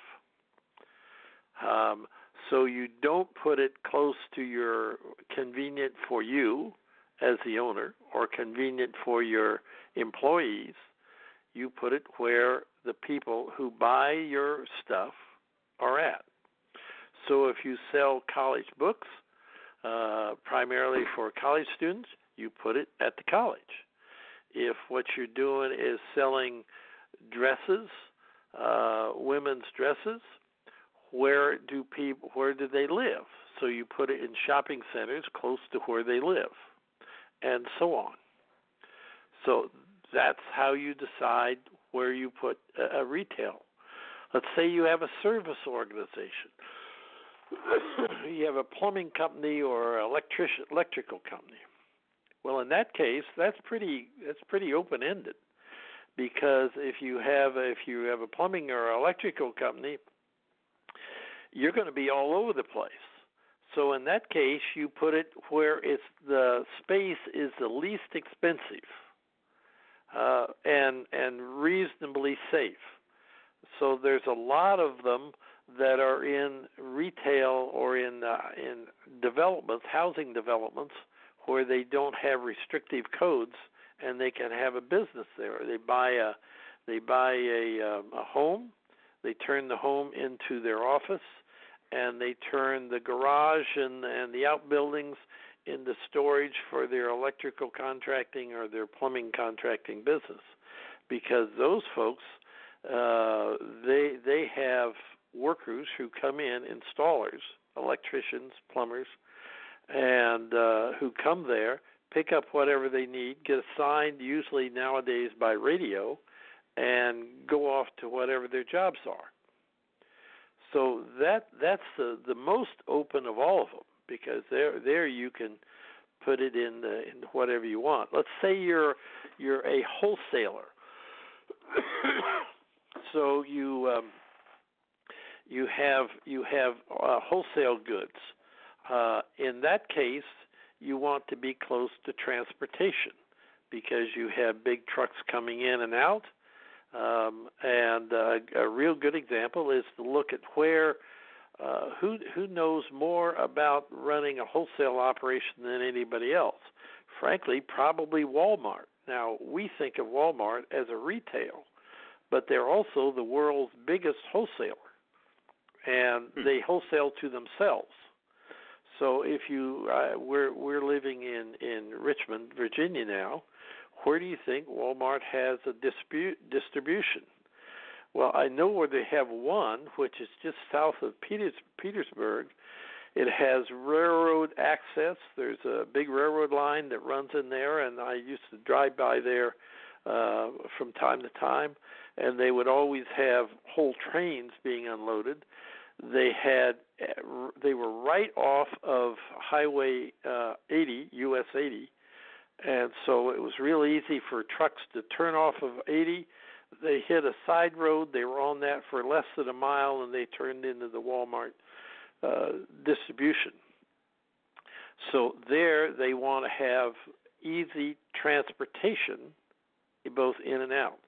B: Um, so you don't put it close to your convenient for you as the owner or convenient for your employees. You put it where the people who buy your stuff are at. So if you sell college books, uh, primarily for college students, you put it at the college. If what you're doing is selling dresses, uh, women's dresses, where do people where do they live? So you put it in shopping centers close to where they live, and so on. So that's how you decide where you put a, a retail. Let's say you have a service organization. You have a plumbing company or electrician electrical company. Well, in that case, that's pretty that's pretty open-ended, because if you have a, if you have a plumbing or electrical company, you're going to be all over the place. So in that case, you put it where it's the space is the least expensive uh, and and reasonably safe. So there's a lot of them that are in retail or in uh, in developments, housing developments, where they don't have restrictive codes and they can have a business there. They buy a they buy a, um, a home, they turn the home into their office, and they turn the garage and and the outbuildings into storage for their electrical contracting or their plumbing contracting business, because those folks uh, they they have workers who come in, installers, electricians, plumbers, and uh, who come there, pick up whatever they need, get assigned usually nowadays by radio, and go off to whatever their jobs are. So that that's the, the most open of all of them, because there there you can put it in the, in whatever you want. Let's say you're you're a wholesaler, so you um, you have you have uh, wholesale goods. Uh, in that case, you want to be close to transportation because you have big trucks coming in and out. Um, and uh, a real good example is to look at where uh, who who knows more about running a wholesale operation than anybody else. Frankly, probably Walmart. Now, we think of Walmart as a retail, but they're also the world's biggest wholesaler, and
A: hmm.
B: they wholesale to themselves. So if you, uh, we're we're living in, in Richmond, Virginia now. Where do you think Walmart has a dispute, distribution? Well, I know where they have one, which is just south of Peters, Petersburg. It has railroad access. There's a big railroad line that runs in there, and I used to drive by there uh, from time to time, and they would always have whole trains being unloaded. They had, they were right off of Highway uh, eighty, U S eighty, and so it was real easy for trucks to turn off of eighty. They hit a side road. They were on that for less than a mile, and they turned into the Walmart uh, distribution. So there they want to have easy transportation, both in and out.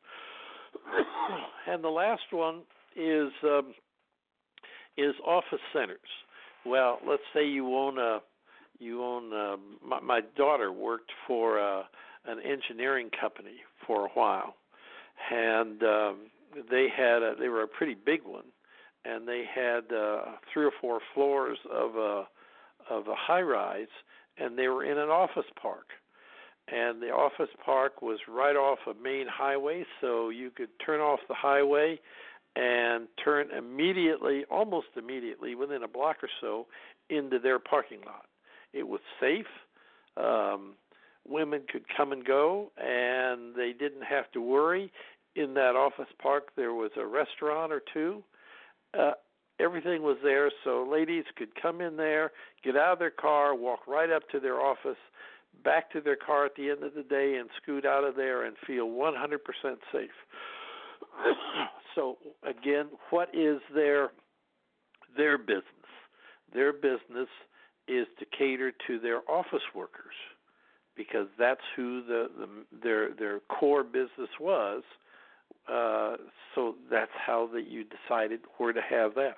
B: And the last one is um, is office centers. Well, let's say you own a you own a, my, my daughter worked for a, an engineering company for a while, and um, they had a, they were a pretty big one, and they had uh, three or four floors of a of a high rise, and they were in an office park. And the office park was right off a main highway, so you could turn off the highway and turn immediately, almost immediately, within a block or so, into their parking lot. It was safe. Um, women could come and go, and they didn't have to worry. In that office park, there was a restaurant or two. Uh, everything was there, so ladies could come in there, get out of their car, walk right up to their office, back to their car at the end of the day, and scoot out of there and feel one hundred percent safe. So, again, what is their their business? Their business is to cater to their office workers, because that's who the, the their their core business was. Uh, so that's how that you decided where to have that.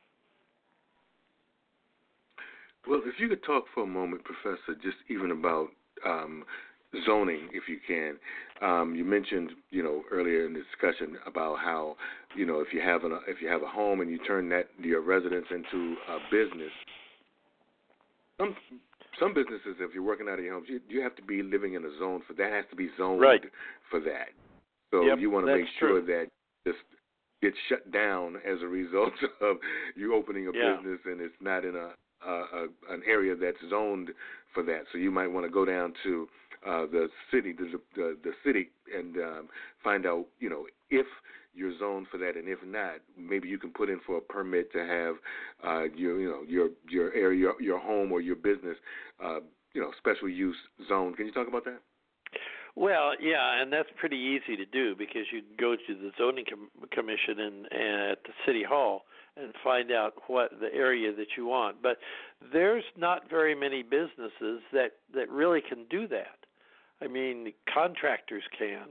A: Well, if you could talk for a moment, Professor, just even about um, zoning, if you can. Um, you mentioned, you know, earlier in the discussion about how, you know, if you have a if you have a home and you turn that your residence into a business, some some businesses, if you're working out of your homes, you, you have to be living in a zone for that. Has to be zoned
B: right.
A: for that. So
B: yep,
A: you want to make sure
B: true.
A: that this gets shut down as a result of you opening a
B: yeah.
A: business, and it's not in a, a, a an area that's zoned for that. So you might want to go down to uh, the city, the, the the city, and um, find out, you know, if you're zoned for that, and if not, maybe you can put in for a permit to have uh, your, you know, your your area, your, your home or your business, uh, you know, special use zone. Can you talk about that?
B: Well, yeah, and that's pretty easy to do, because you go to the zoning com- commission and, and at the city hall and find out what the area that you want. But there's not very many businesses that, that really can do that. I mean, contractors can,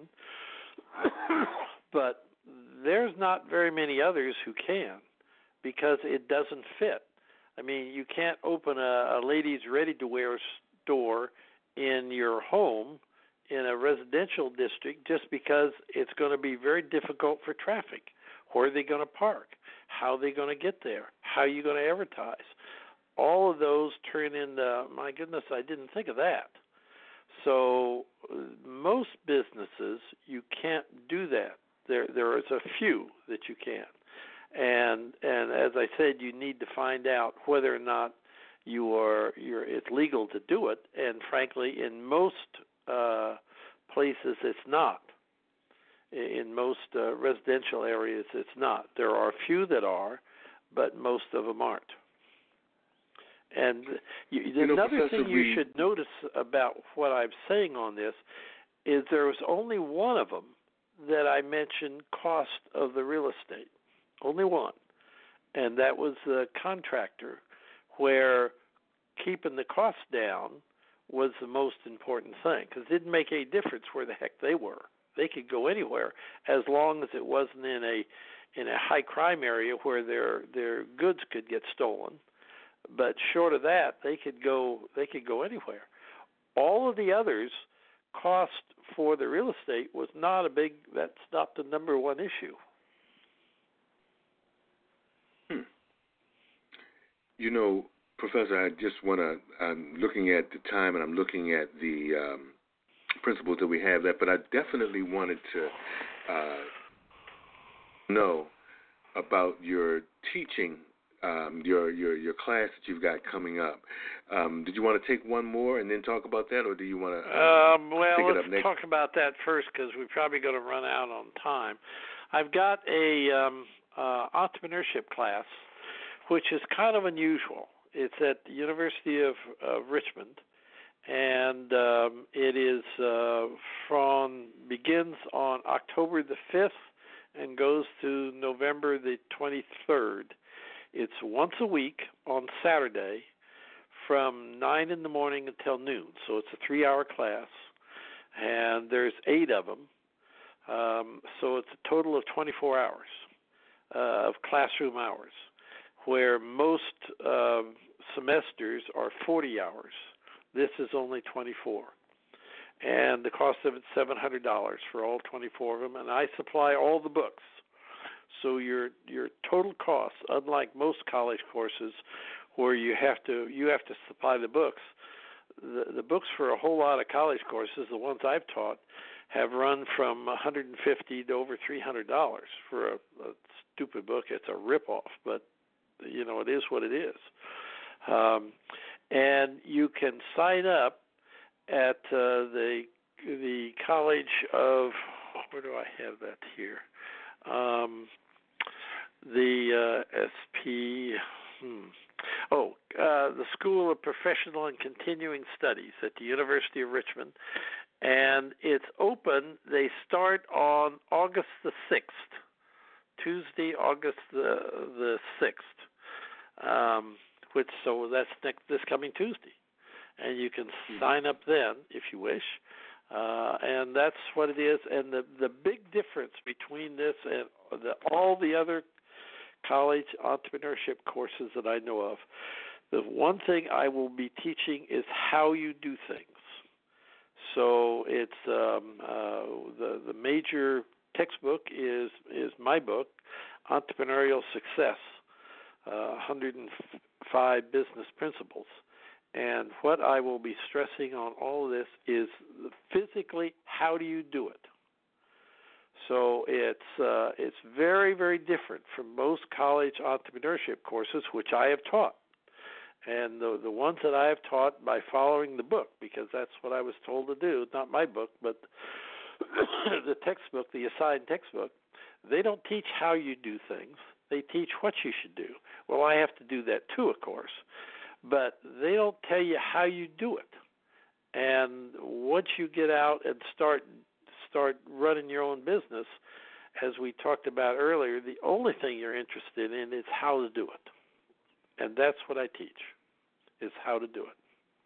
B: but there's not very many others who can, because it doesn't fit. I mean, you can't open a, a ladies' ready-to-wear store in your home in a residential district just because it's going to be very difficult for traffic. Where are they going to park? How are they going to get there? How are you going to advertise? All of those turn into, my goodness, I didn't think of that. So most businesses, you can't do that. There, there is a few that you can. And and as I said, you need to find out whether or not you are you're it's legal to do it. And frankly, in most uh, places, it's not. In most uh, residential areas, it's not. There are a few that are, but most of them aren't. And you,
A: you know,
B: another
A: Professor,
B: thing you
A: we...
B: should notice about what I'm saying on this is there was only one of them that I mentioned cost of the real estate. Only one. And that was the contractor, where keeping the costs down was the most important thing, because it didn't make any difference where the heck they were. They could go anywhere as long as it wasn't in a in a high crime area where their their goods could get stolen. But short of that, they could go they could go anywhere. All of the others, cost for the real estate was not a big. That's not the number one issue.
A: Hmm. You know, Professor, I just want to. I'm looking at the time, and I'm looking at the um, principles that we have. That, but I definitely wanted to uh, know about your teaching. Um, your your your class that you've got coming up. Um, did you want to take one more and then talk about that, or do you want to
B: um,
A: um,
B: well,
A: pick it
B: let's
A: up next?
B: talk about that first because we're probably going to run out on time. I've got a um, uh, entrepreneurship class, which is kind of unusual. It's at the University of uh, Richmond, and um, it is uh, from begins on October the fifth and goes to November the twenty-third. It's once a week on Saturday from nine in the morning until noon. So it's a three-hour class, and there's eight of them. Um, so it's a total of twenty-four hours uh, of classroom hours, where most uh, semesters are forty hours. This is only twenty-four. And the cost of it's seven hundred dollars for all twenty-four of them, and I supply all the books. So your your total cost, unlike most college courses where you have to you have to supply the books, the, the books for a whole lot of college courses, the ones I've taught, have run from one hundred fifty dollars to over three hundred dollars for a, a stupid book. It's a ripoff, but you know it is what it is. Um, and you can sign up at uh, the the College of where do I have that here? Um, the uh, S P, hmm. oh, uh, the School of Professional and Continuing Studies at the University of Richmond, and it's open. They start on August the sixth, Tuesday, August the the sixth, um, which so that's next this coming Tuesday, and you can sign up then if you wish. Uh, and that's what it is. And the, the big difference between this and the, all the other college entrepreneurship courses that I know of, the one thing I will be teaching is how you do things. So it's um, uh, the the major textbook is is my book, Entrepreneurial Success, uh, one hundred five Business Principles. And what I will be stressing on all of this is physically, how do you do it? So it's uh, it's very, very different from most college entrepreneurship courses, which I have taught. And the the ones that I have taught by following the book, because that's what I was told to do, not my book, but the textbook, the assigned textbook, they don't teach how you do things. They teach what you should do. Well, I have to do that too, of course. But they don't tell you how you do it. And once you get out and start start running your own business, as we talked about earlier, the only thing you're interested in is how to do it. And that's what I teach, is how to do it.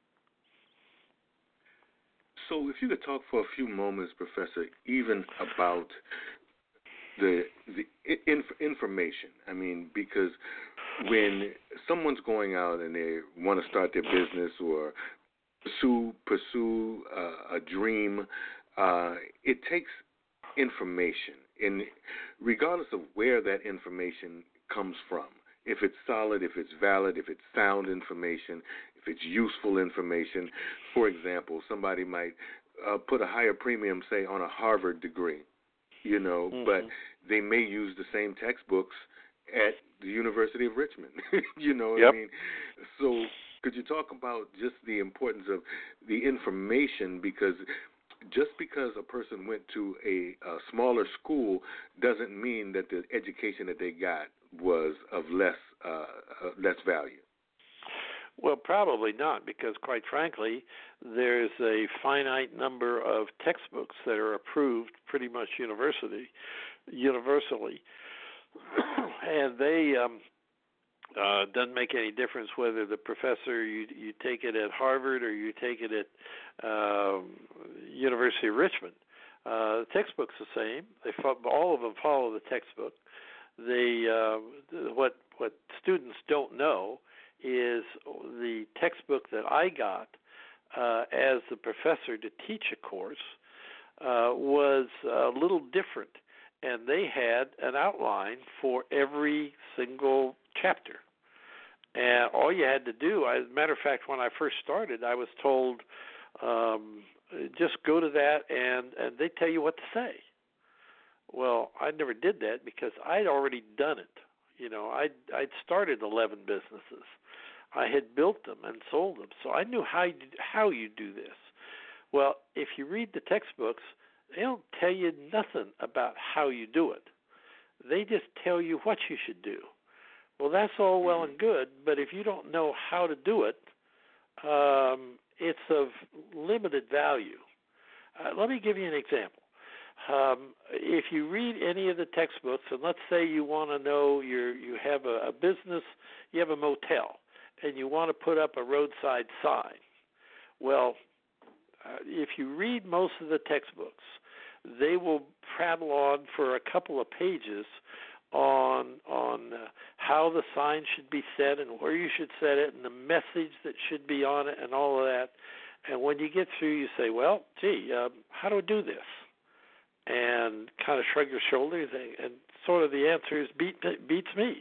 A: So if you could talk for a few moments, Professor, even about the the inf- information. I mean, because when someone's going out and they want to start their business or pursue pursue uh, a dream, uh, it takes information, and regardless of where that information comes from, if it's solid, if it's valid, if it's sound information, if it's useful information. For example, somebody might uh, put a higher premium, say, on a Harvard degree, you know, mm-hmm. but they may use the same textbooks at the University of Richmond, you know what
B: yep.
A: I mean? So could you talk about just the importance of the information, because just because a person went to a, a smaller school doesn't mean that the education that they got was of less uh, uh, less value.
B: Well, probably not, because quite frankly, there's a finite number of textbooks that are approved pretty much university, universally, and they um, Uh, doesn't make any difference whether the professor you you take it at Harvard or you take it at um, University of Richmond. Uh, the textbook's the same. They all of them follow the textbook. They uh, what what students don't know is the textbook that I got uh, as the professor to teach a course uh, was a little different, and they had an outline for every single chapter. And all you had to do, as a matter of fact, when I first started, I was told, um, just go to that and, and they tell you what to say. Well, I never did that because I'd already done it. You know, I'd, I'd started eleven businesses. I had built them and sold them, so I knew how you, how you do this. Well, if you read the textbooks, they don't tell you nothing about how you do it. They just tell you what you should do. Well, that's all well and good, but if you don't know how to do it, um, it's of limited value. Uh, let me give you an example. Um, if you read any of the textbooks, and let's say you want to know you're, you have a, a business, you have a motel, and you want to put up a roadside sign. Well, uh, if you read most of the textbooks, they will prattle on for a couple of pages on on uh, how the sign should be set and where you should set it and the message that should be on it and all of that. And when you get through, you say, well, gee, um, how do I do this? And kind of shrug your shoulders, and, and sort of the answer is beat, beats me.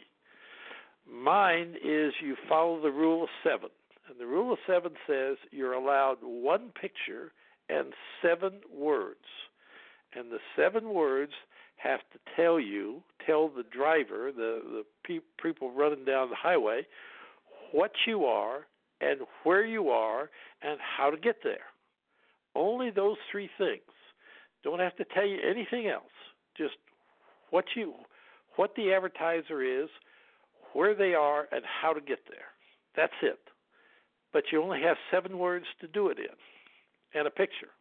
B: Mine is you follow the rule of seven. And the rule of seven says you're allowed one picture and seven words. And the seven words have to tell you, tell the driver, the, the pe- people running down the highway, what you are and where you are and how to get there. Only those three things. Don't have to tell you anything else. Just what you, what the advertiser is, where they are, and how to get there. That's it. But you only have seven words to do it in, and a picture.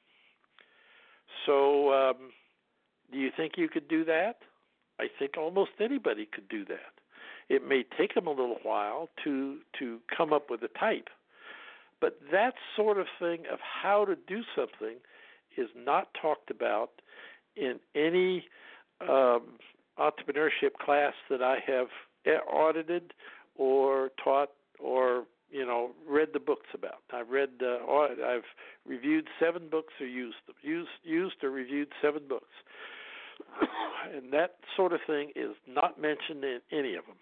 B: So, um, do you think you could do that? I think almost anybody could do that. It may take them a little while to to come up with a type, but that sort of thing of how to do something is not talked about in any um, entrepreneurship class that I have audited or taught or you know read the books about. I've read, uh, I've reviewed seven books or used them, used used or reviewed seven books, and that sort of thing is not mentioned in any of them.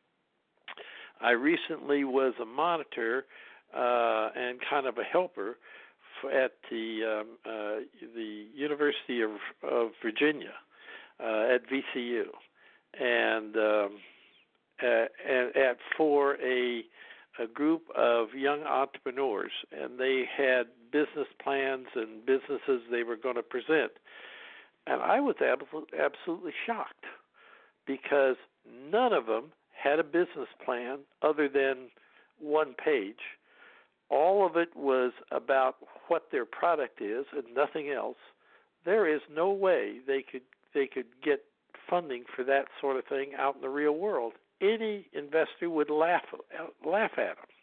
B: I recently was a monitor uh, and kind of a helper at the um, uh, the University of, of Virginia uh, at V C U, and um, uh, and at for a a group of young entrepreneurs, and they had business plans and businesses they were going to present, and I was ab- absolutely shocked because none of them had a business plan other than one page. All of it was about what their product is and nothing else. There is no way they could they could get funding for that sort of thing out in the real world. Any investor would laugh laugh at them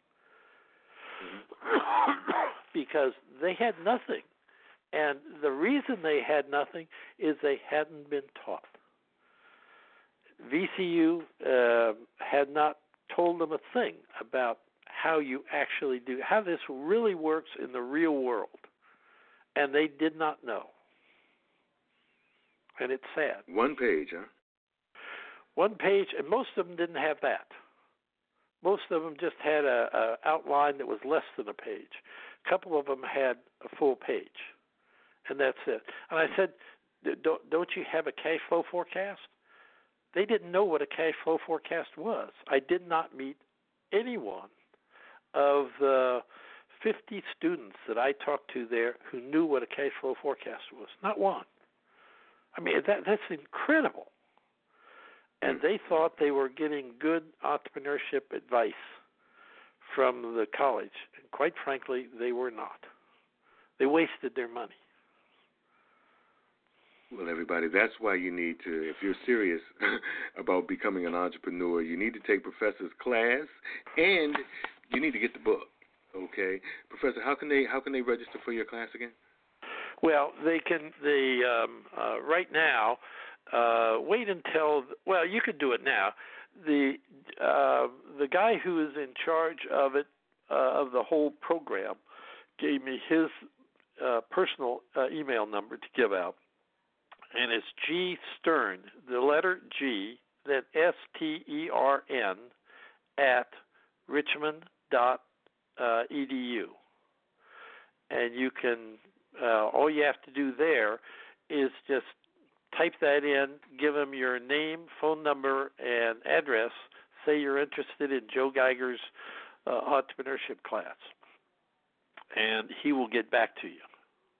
B: because they had nothing. And the reason they had nothing is they hadn't been taught. V C U uh, had not told them a thing about how you actually do, how this really works in the real world. And they did not know. And it's sad.
A: One page, huh?
B: One page, and most of them didn't have that. Most of them just had a, a outline that was less than a page. A couple of them had a full page, and that's it. And I said, don't, don't you have a cash flow forecast? They didn't know what a cash flow forecast was. I did not meet anyone of the fifty students that I talked to there who knew what a cash flow forecast was. Not one. I mean, that that's incredible. And they thought they were getting good entrepreneurship advice from the college. And quite frankly, they were not. They wasted their money.
A: Well, everybody, that's why you need to, if you're serious about becoming an entrepreneur, you need to take Professor's class, and you need to get the book. Okay, Professor, how can they how can they register for your class again?
B: Well, they can. They um, uh, right now. Uh, wait until. Well, you could do it now. The uh, the guy who is in charge of it uh, of the whole program gave me his uh, personal uh, email number to give out, and it's G Stern, the letter G, then S T E R N at Richmond dot E D U, and you can. Uh, all you have to do there is just type that in, give him your name, phone number, and address. Say you're interested in Joe Geiger's uh, entrepreneurship class, and he will get back to you.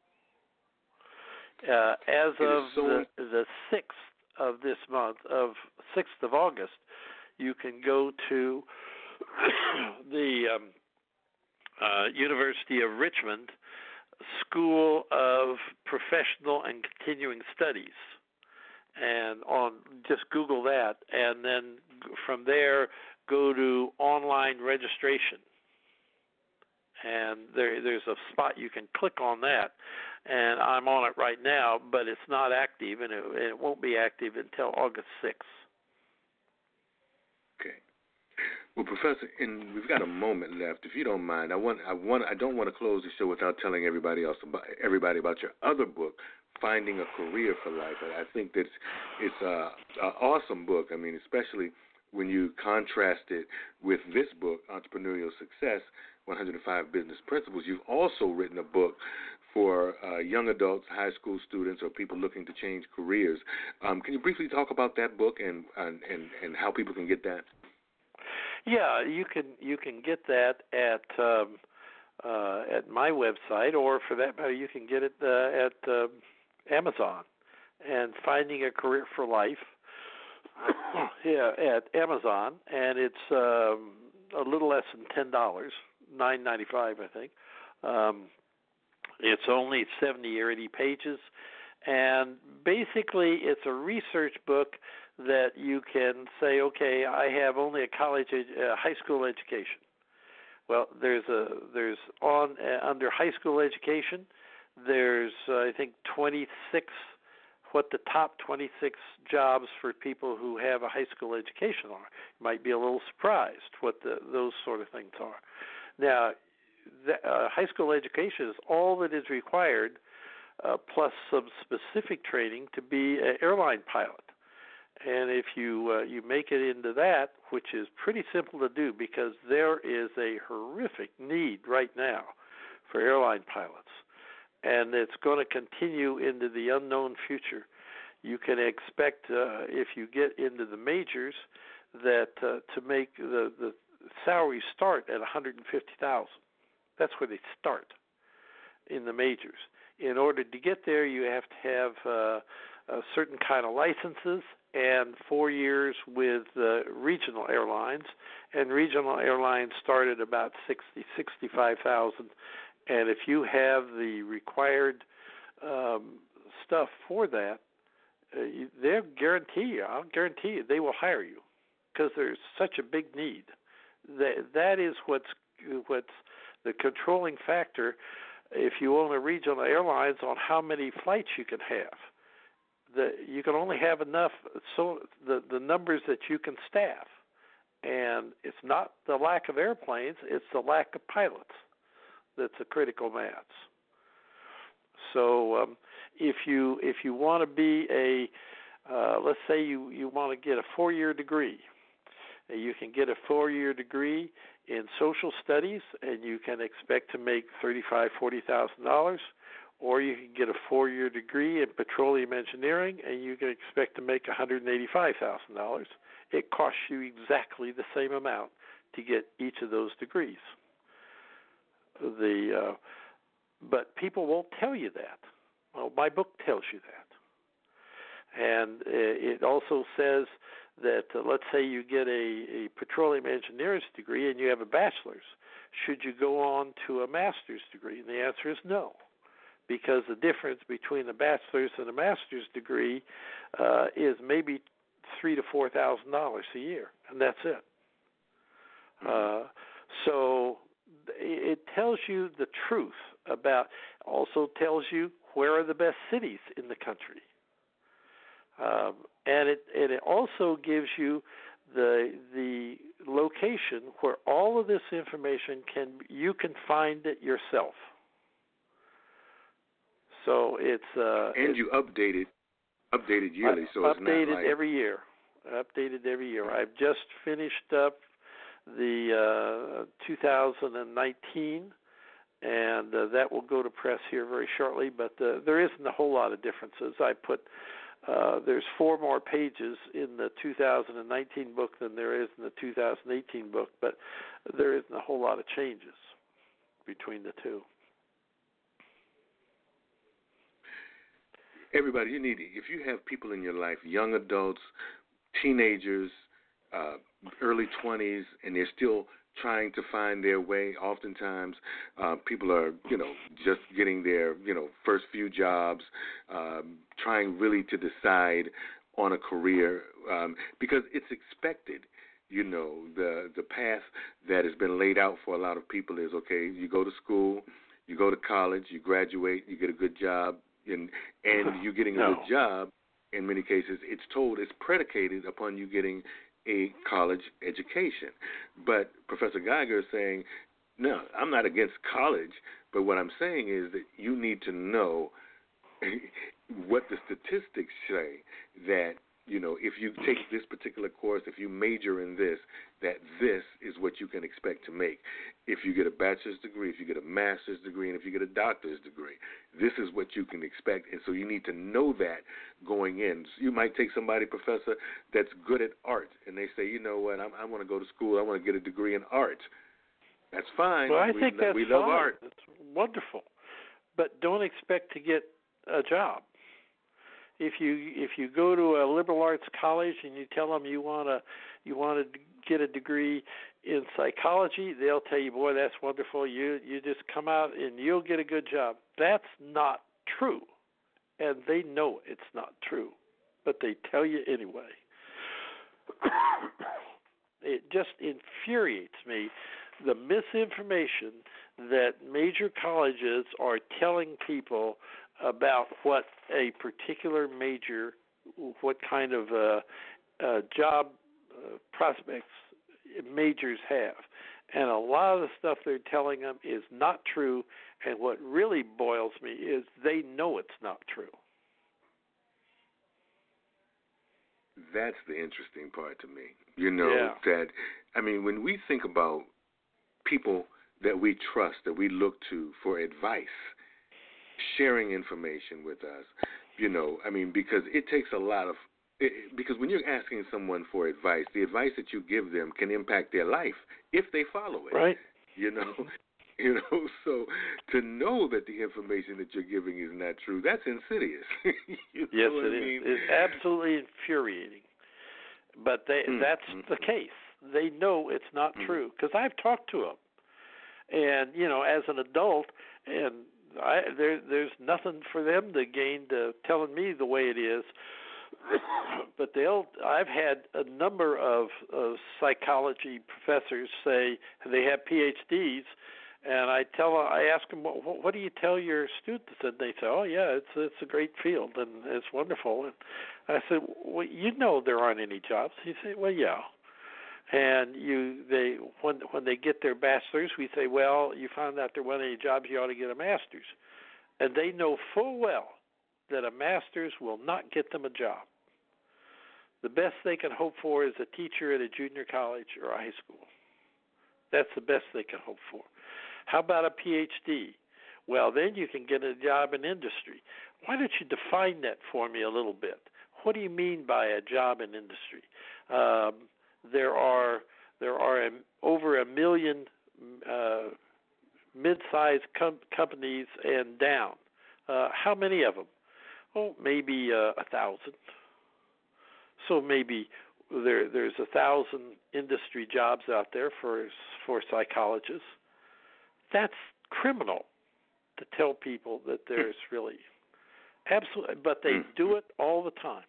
B: Uh, as of
A: so
B: the, the sixth of this month, of sixth of August, you can go to the um, uh, University of Richmond School of Professional and Continuing Studies, and on just Google that, and then from there go to online registration, and there, there's a spot you can click on that, and I'm on it right now, but it's not active, and it, it won't be active until August sixth.
A: Okay. Well, Professor, and we've got a moment left. If you don't mind, I want, I want, I don't want to close the show without telling everybody else about everybody about your other book, Finding a Career for Life. I think that it's a, a awesome book. I mean, especially when you contrast it with this book, Entrepreneurial Success: one hundred five Business Principles. You've also written a book for uh, young adults, high school students, or people looking to change careers. Um, can you briefly talk about that book and and and, and how people can get that?
B: Yeah, you can you can get that at um, uh, at my website, or for that matter, you can get it uh, at uh, Amazon. And Finding a Career for Life, yeah, at Amazon, and it's um, a little less than ten dollars, nine ninety five, I think. Um, it's only seventy or eighty pages, and basically, it's a research book that you can say, okay, I have only a college, uh, high school education. Well, there's a there's on uh, under high school education, there's uh, I think twenty-six, what the top twenty-six jobs for people who have a high school education are. You might be a little surprised what the, those sort of things are. Now, the, uh, high school education is all that is required, uh, plus some specific training to be an airline pilot. And if you uh, you make it into that, which is pretty simple to do because there is a horrific need right now for airline pilots, and it's going to continue into the unknown future. You can expect, uh, if you get into the majors, that uh, to make the, the salaries start at one hundred fifty thousand dollars. That's where they start in the majors. In order to get there, you have to have uh, a certain kind of licenses and four years with uh, regional airlines, and regional airlines start at about sixty, sixty-five thousand. And if you have the required um, stuff for that, uh, you, they'll guarantee you. I'll guarantee you they will hire you because there's such a big need. That that is what's what's the controlling factor. If you own a regional airlines, on how many flights you can have. The, you can only have enough, so the, the numbers that you can staff. And it's not the lack of airplanes, it's the lack of pilots that's a critical mass. So um, if you if you want to be a, uh, let's say you, you want to get a four-year degree, you can get a four-year degree in social studies, and you can expect to make thirty-five thousand dollars, forty thousand dollars. Or you can get a four-year degree in petroleum engineering, and you can expect to make one hundred eighty-five thousand dollars. It costs you exactly the same amount to get each of those degrees. The uh, but people won't tell you that. Well, my book tells you that. And it also says that, uh, let's say you get a, a petroleum engineer's degree and you have a bachelor's. Should you go on to a master's degree? And the answer is no. because the difference between a bachelor's and a master's degree uh, is maybe three to four thousand dollars a year, and that's it. Uh, so it tells you the truth about. Also tells you where are the best cities in the country, um, and it and it also gives you the the location where all of this information can you can find it yourself. So it's uh,
A: and
B: it's,
A: you update it, updated yearly, so it's
B: updated
A: not like
B: every year. Updated every year. I've just finished up the uh, two thousand nineteen, and uh, that will go to press here very shortly. But uh, there isn't a whole lot of differences. I put uh, there's four more pages in the two thousand nineteen book than there is in the two thousand eighteen book, but there isn't a whole lot of changes between the two.
A: Everybody, you need, if you have people in your life, young adults, teenagers, uh, early twenties, and they're still trying to find their way. Oftentimes, uh, people are, you know, just getting their, you know, first few jobs, um, trying really to decide on a career um, because it's expected. You know, the the path that has been laid out for a lot of people is, okay, you go to school, you go to college, you graduate, you get a good job, and and you getting a
B: no.
A: good job. In many cases, it's told, it's predicated upon you getting a college education. But Professor Geiger is saying, no, I'm not against college, but what I'm saying is that you need to know what the statistics say that, you know, if you take this particular course, if you major in this, that this is what you can expect to make. If you get a bachelor's degree, if you get a master's degree, and if you get a doctor's degree, this is what you can expect. And so you need to know that going in. So you might take somebody, Professor, that's good at art, and they say, you know what, I'm, I want to go to school, I want to get a degree in art. That's fine.
B: Well, I
A: we,
B: think that's
A: we love
B: fine.
A: art.
B: It's wonderful. But don't expect to get a job. If you if you go to a liberal arts college and you tell them you want to you want to get a degree in psychology, they'll tell you, boy, that's wonderful. You you just come out and you'll get a good job. That's not true, and they know it's not true, but they tell you anyway. It just infuriates me, the misinformation that major colleges are telling people about what a particular major, what kind of uh, uh, job uh, prospects majors have. And a lot of the stuff they're telling them is not true, and what really boils me is they know it's not true.
A: That's the interesting part to me. You know,
B: yeah.
A: that, I mean, when we think about people that we trust, that we look to for advice, sharing information with us, you know, I mean, because it takes a lot of, it, because when you're asking someone for advice, the advice that you give them can impact their life if they follow it.
B: Right.
A: You know, you know, so to know that the information that you're giving is not true, that's insidious. you
B: yes,
A: know
B: it
A: I
B: is.
A: mean?
B: It's absolutely infuriating. But they, mm-hmm. that's the case. They know it's not mm-hmm. true, because I've talked to them. And, you know, as an adult, and I, there, there's nothing for them to gain to telling me the way it is. But they'll. I've had a number of, of psychology professors say they have P H Ds, and I tell I ask them, what, what do you tell your students? And they say, oh yeah, it's it's a great field and it's wonderful. And I said, well, you know there aren't any jobs. He said, well, yeah. And you, they when when they get their bachelor's, we say, well, you found out there weren't any jobs, you ought to get a master's. And they know full well that a master's will not get them a job. The best they can hope for is a teacher at a junior college or a high school. That's the best they can hope for. How about a P H D? Well, then you can get a job in industry. Why don't you define that for me a little bit? What do you mean by a job in industry? Um, there are there are a, over a million uh, mid-sized com- companies and down. Uh, how many of them? Oh, maybe uh, a thousand. So maybe there there's a thousand industry jobs out there for for psychologists. That's criminal. to tell people that there's really absolutely, but they do it all the time.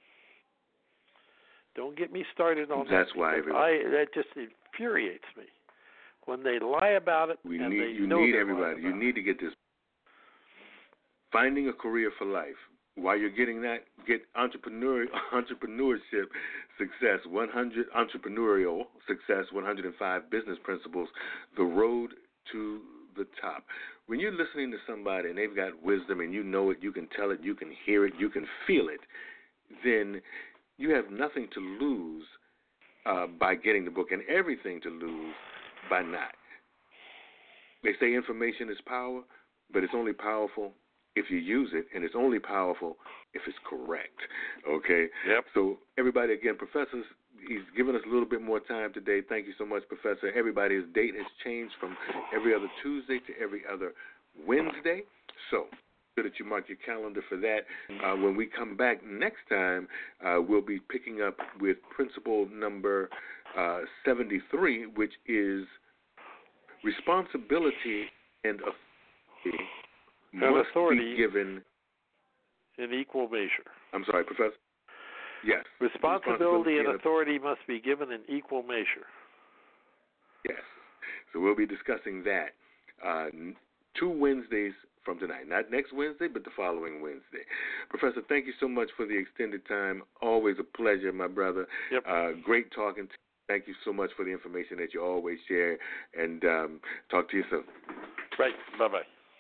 B: Don't get me started on
A: That's
B: that.
A: why
B: I that just infuriates me when they lie about it.
A: We
B: and
A: need
B: they
A: you
B: know
A: need
B: they're
A: everybody.
B: lying
A: You
B: about
A: need to get this. Finding a career for life. While you're getting that, get entrepreneurial entrepreneurship success, one hundred entrepreneurial success, one hundred five business principles, the road to the top. When you're listening to somebody and they've got wisdom and you know it, you can tell it, you can hear it, you can feel it, then you have nothing to lose uh, by getting the book and everything to lose by not. They say information is power, but it's only powerful if you use it, and it's only powerful if it's correct. Okay?
B: Yep.
A: So everybody, again, Professor's, he's given us a little bit more time today. Thank you so much, Professor. Everybody, his date has changed from every other Tuesday to every other Wednesday. So good that you mark your calendar for that. Uh, when we come back next time, uh, we'll be picking up with principle number uh, seventy-three, which is responsibility and authority must
B: authority
A: be given
B: in equal measure.
A: I'm sorry, Professor? Yes.
B: Responsibility,
A: Responsibility
B: and
A: and
B: authority must be given in equal measure.
A: Yes. So we'll be discussing that uh, two Wednesdays from tonight. Not next Wednesday, but the following Wednesday. Professor, thank you so much for the extended time. Always a pleasure, my brother.
B: Yep.
A: Uh, great talking to you. Thank you so much for the information that you always share. And um, talk to you soon.
B: Right. Bye-bye.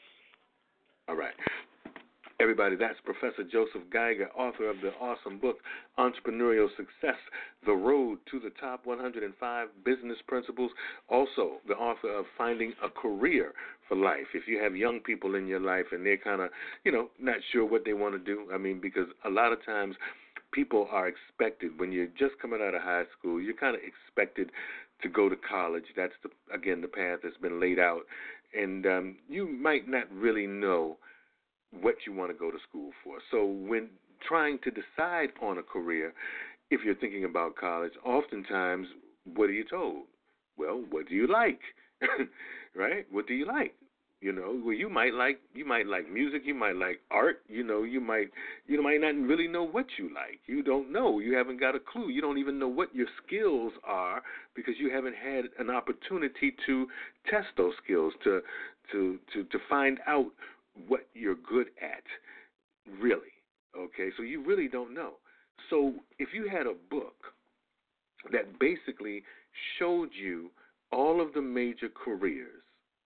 A: All right. Everybody, that's Professor Joseph Geiger, author of the awesome book, Entrepreneurial Success, The Road to the Top, one hundred five Business Principles. Also, the author of Finding a Career for Life. If you have young people in your life and they're kind of, you know, not sure what they want to do, I mean, because a lot of times people are expected, when you're just coming out of high school, you're kind of expected to go to college. That's, the, again, the path that's been laid out. And um, you might not really know what you want to go to school for. So when trying to decide on a career, if you're thinking about college, oftentimes, what are you told? Well, what do you like? Right? What do you like? You know, well, you might like you might like music, you might like art. You know, you might you might not really know what you like. You don't know. You haven't got a clue. You don't even know what your skills are because you haven't had an opportunity to test those skills, to to to to find out what you're good at, really. Okay, so you really don't know. So if you had a book that basically showed you all of the major careers,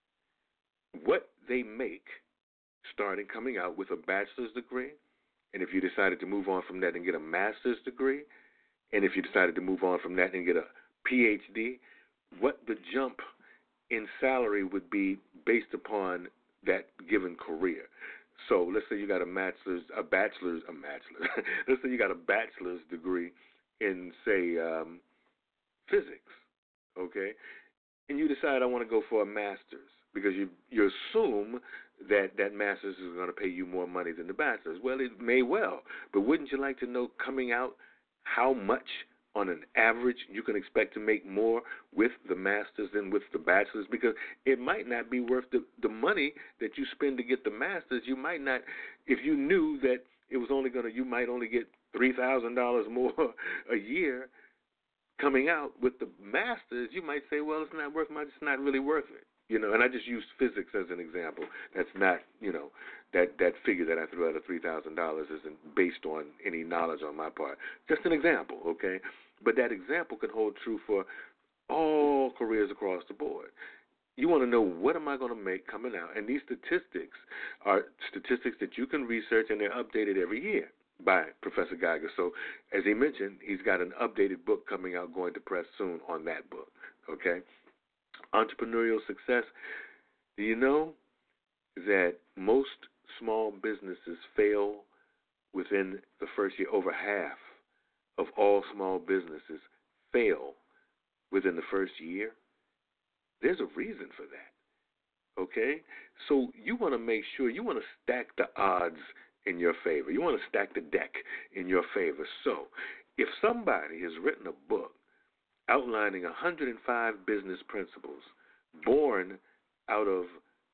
A: what they make, starting coming out with a bachelor's degree, and if you decided to move on from that and get a master's degree, and if you decided to move on from that and get a P H D, what the jump in salary would be based upon that given career. So let's say you got a bachelor's, a bachelor's, a bachelor's. Let's say you got a bachelor's degree in, say, um, physics, okay, and you decide I want to go for a master's because you you assume that that master's is going to pay you more money than the bachelor's. Well, it may well, but wouldn't you like to know coming out how much on an average you can expect to make more with the master's than with the bachelor's? Because it might not be worth the, the money that you spend to get the master's. You might not, if you knew that it was only going to, you might only get three thousand dollars more a year coming out with the master's, you might say, well, it's not worth my, it's not really worth it. You know, and I just used physics as an example. That's not, you know, that, that figure that I threw out of three thousand dollars isn't based on any knowledge on my part. Just an example, okay? But that example can hold true for all careers across the board. You want to know, what am I going to make coming out? And these statistics are statistics that you can research, and they're updated every year by Professor Geiger. So, as he mentioned, he's got an updated book coming out, going to press soon on that book, okay? Entrepreneurial Success. Do you know that most small businesses fail within the first year? Over half of all small businesses fail within the first year. There's a reason for that, okay? So you want to make sure, you want to stack the odds in your favor. You want to stack the deck in your favor. So if somebody has written a book outlining one hundred five business principles born out of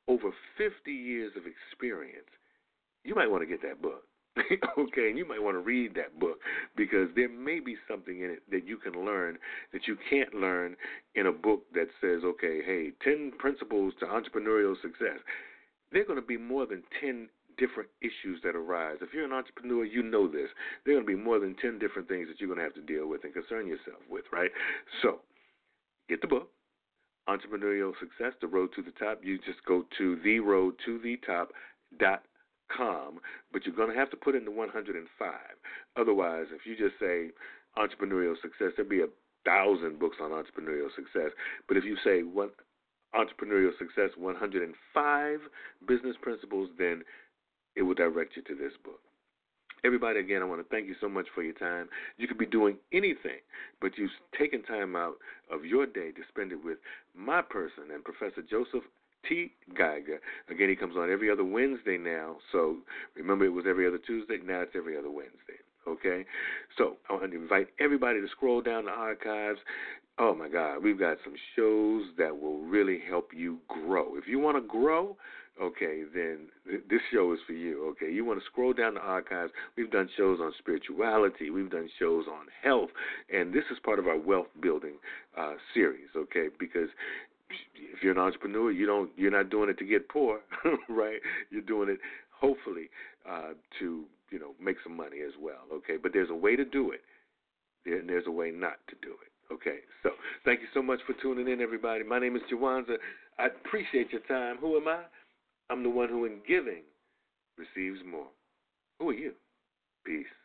A: over fifty years of experience, you might want to get that book. Okay, and you might want to read that book because there may be something in it that you can learn that you can't learn in a book that says, okay, hey, ten principles to entrepreneurial success. There are going to be more than ten different issues that arise. If you're an entrepreneur, you know this. There are going to be more than ten different things that you're going to have to deal with and concern yourself with, right? So get the book, Entrepreneurial Success, The Road to the Top. You just go to the road to the top dot com, but you're going to have to put in the one hundred five. Otherwise, if you just say entrepreneurial success, there'll be a thousand books on entrepreneurial success. But if you say one entrepreneurial success one hundred five business principles, then it will direct you to this book. Everybody, again, I want to thank you so much for your time. You could be doing anything, but you've taken time out of your day to spend it with my person and Professor Joseph T. Geiger. Again, he comes on every other Wednesday now. So remember, it was every other Tuesday. Now it's every other Wednesday. Okay? So I want to invite everybody to scroll down the archives. Oh, my God. We've got some shows that will really help you grow. If you want to grow, okay, then th- this show is for you. Okay? You want to scroll down the archives. We've done shows on spirituality. We've done shows on health. And this is part of our wealth building uh, series, okay? Because if you're an entrepreneur, you don't, you're not doing it to get poor, right? You're doing it, hopefully, uh, to, you know, make some money as well, okay? But there's a way to do it, and there's a way not to do it, okay? So thank you so much for tuning in, everybody. My name is Jawanza. I appreciate your time. Who am I? I'm the one who, in giving, receives more. Who are you? Peace.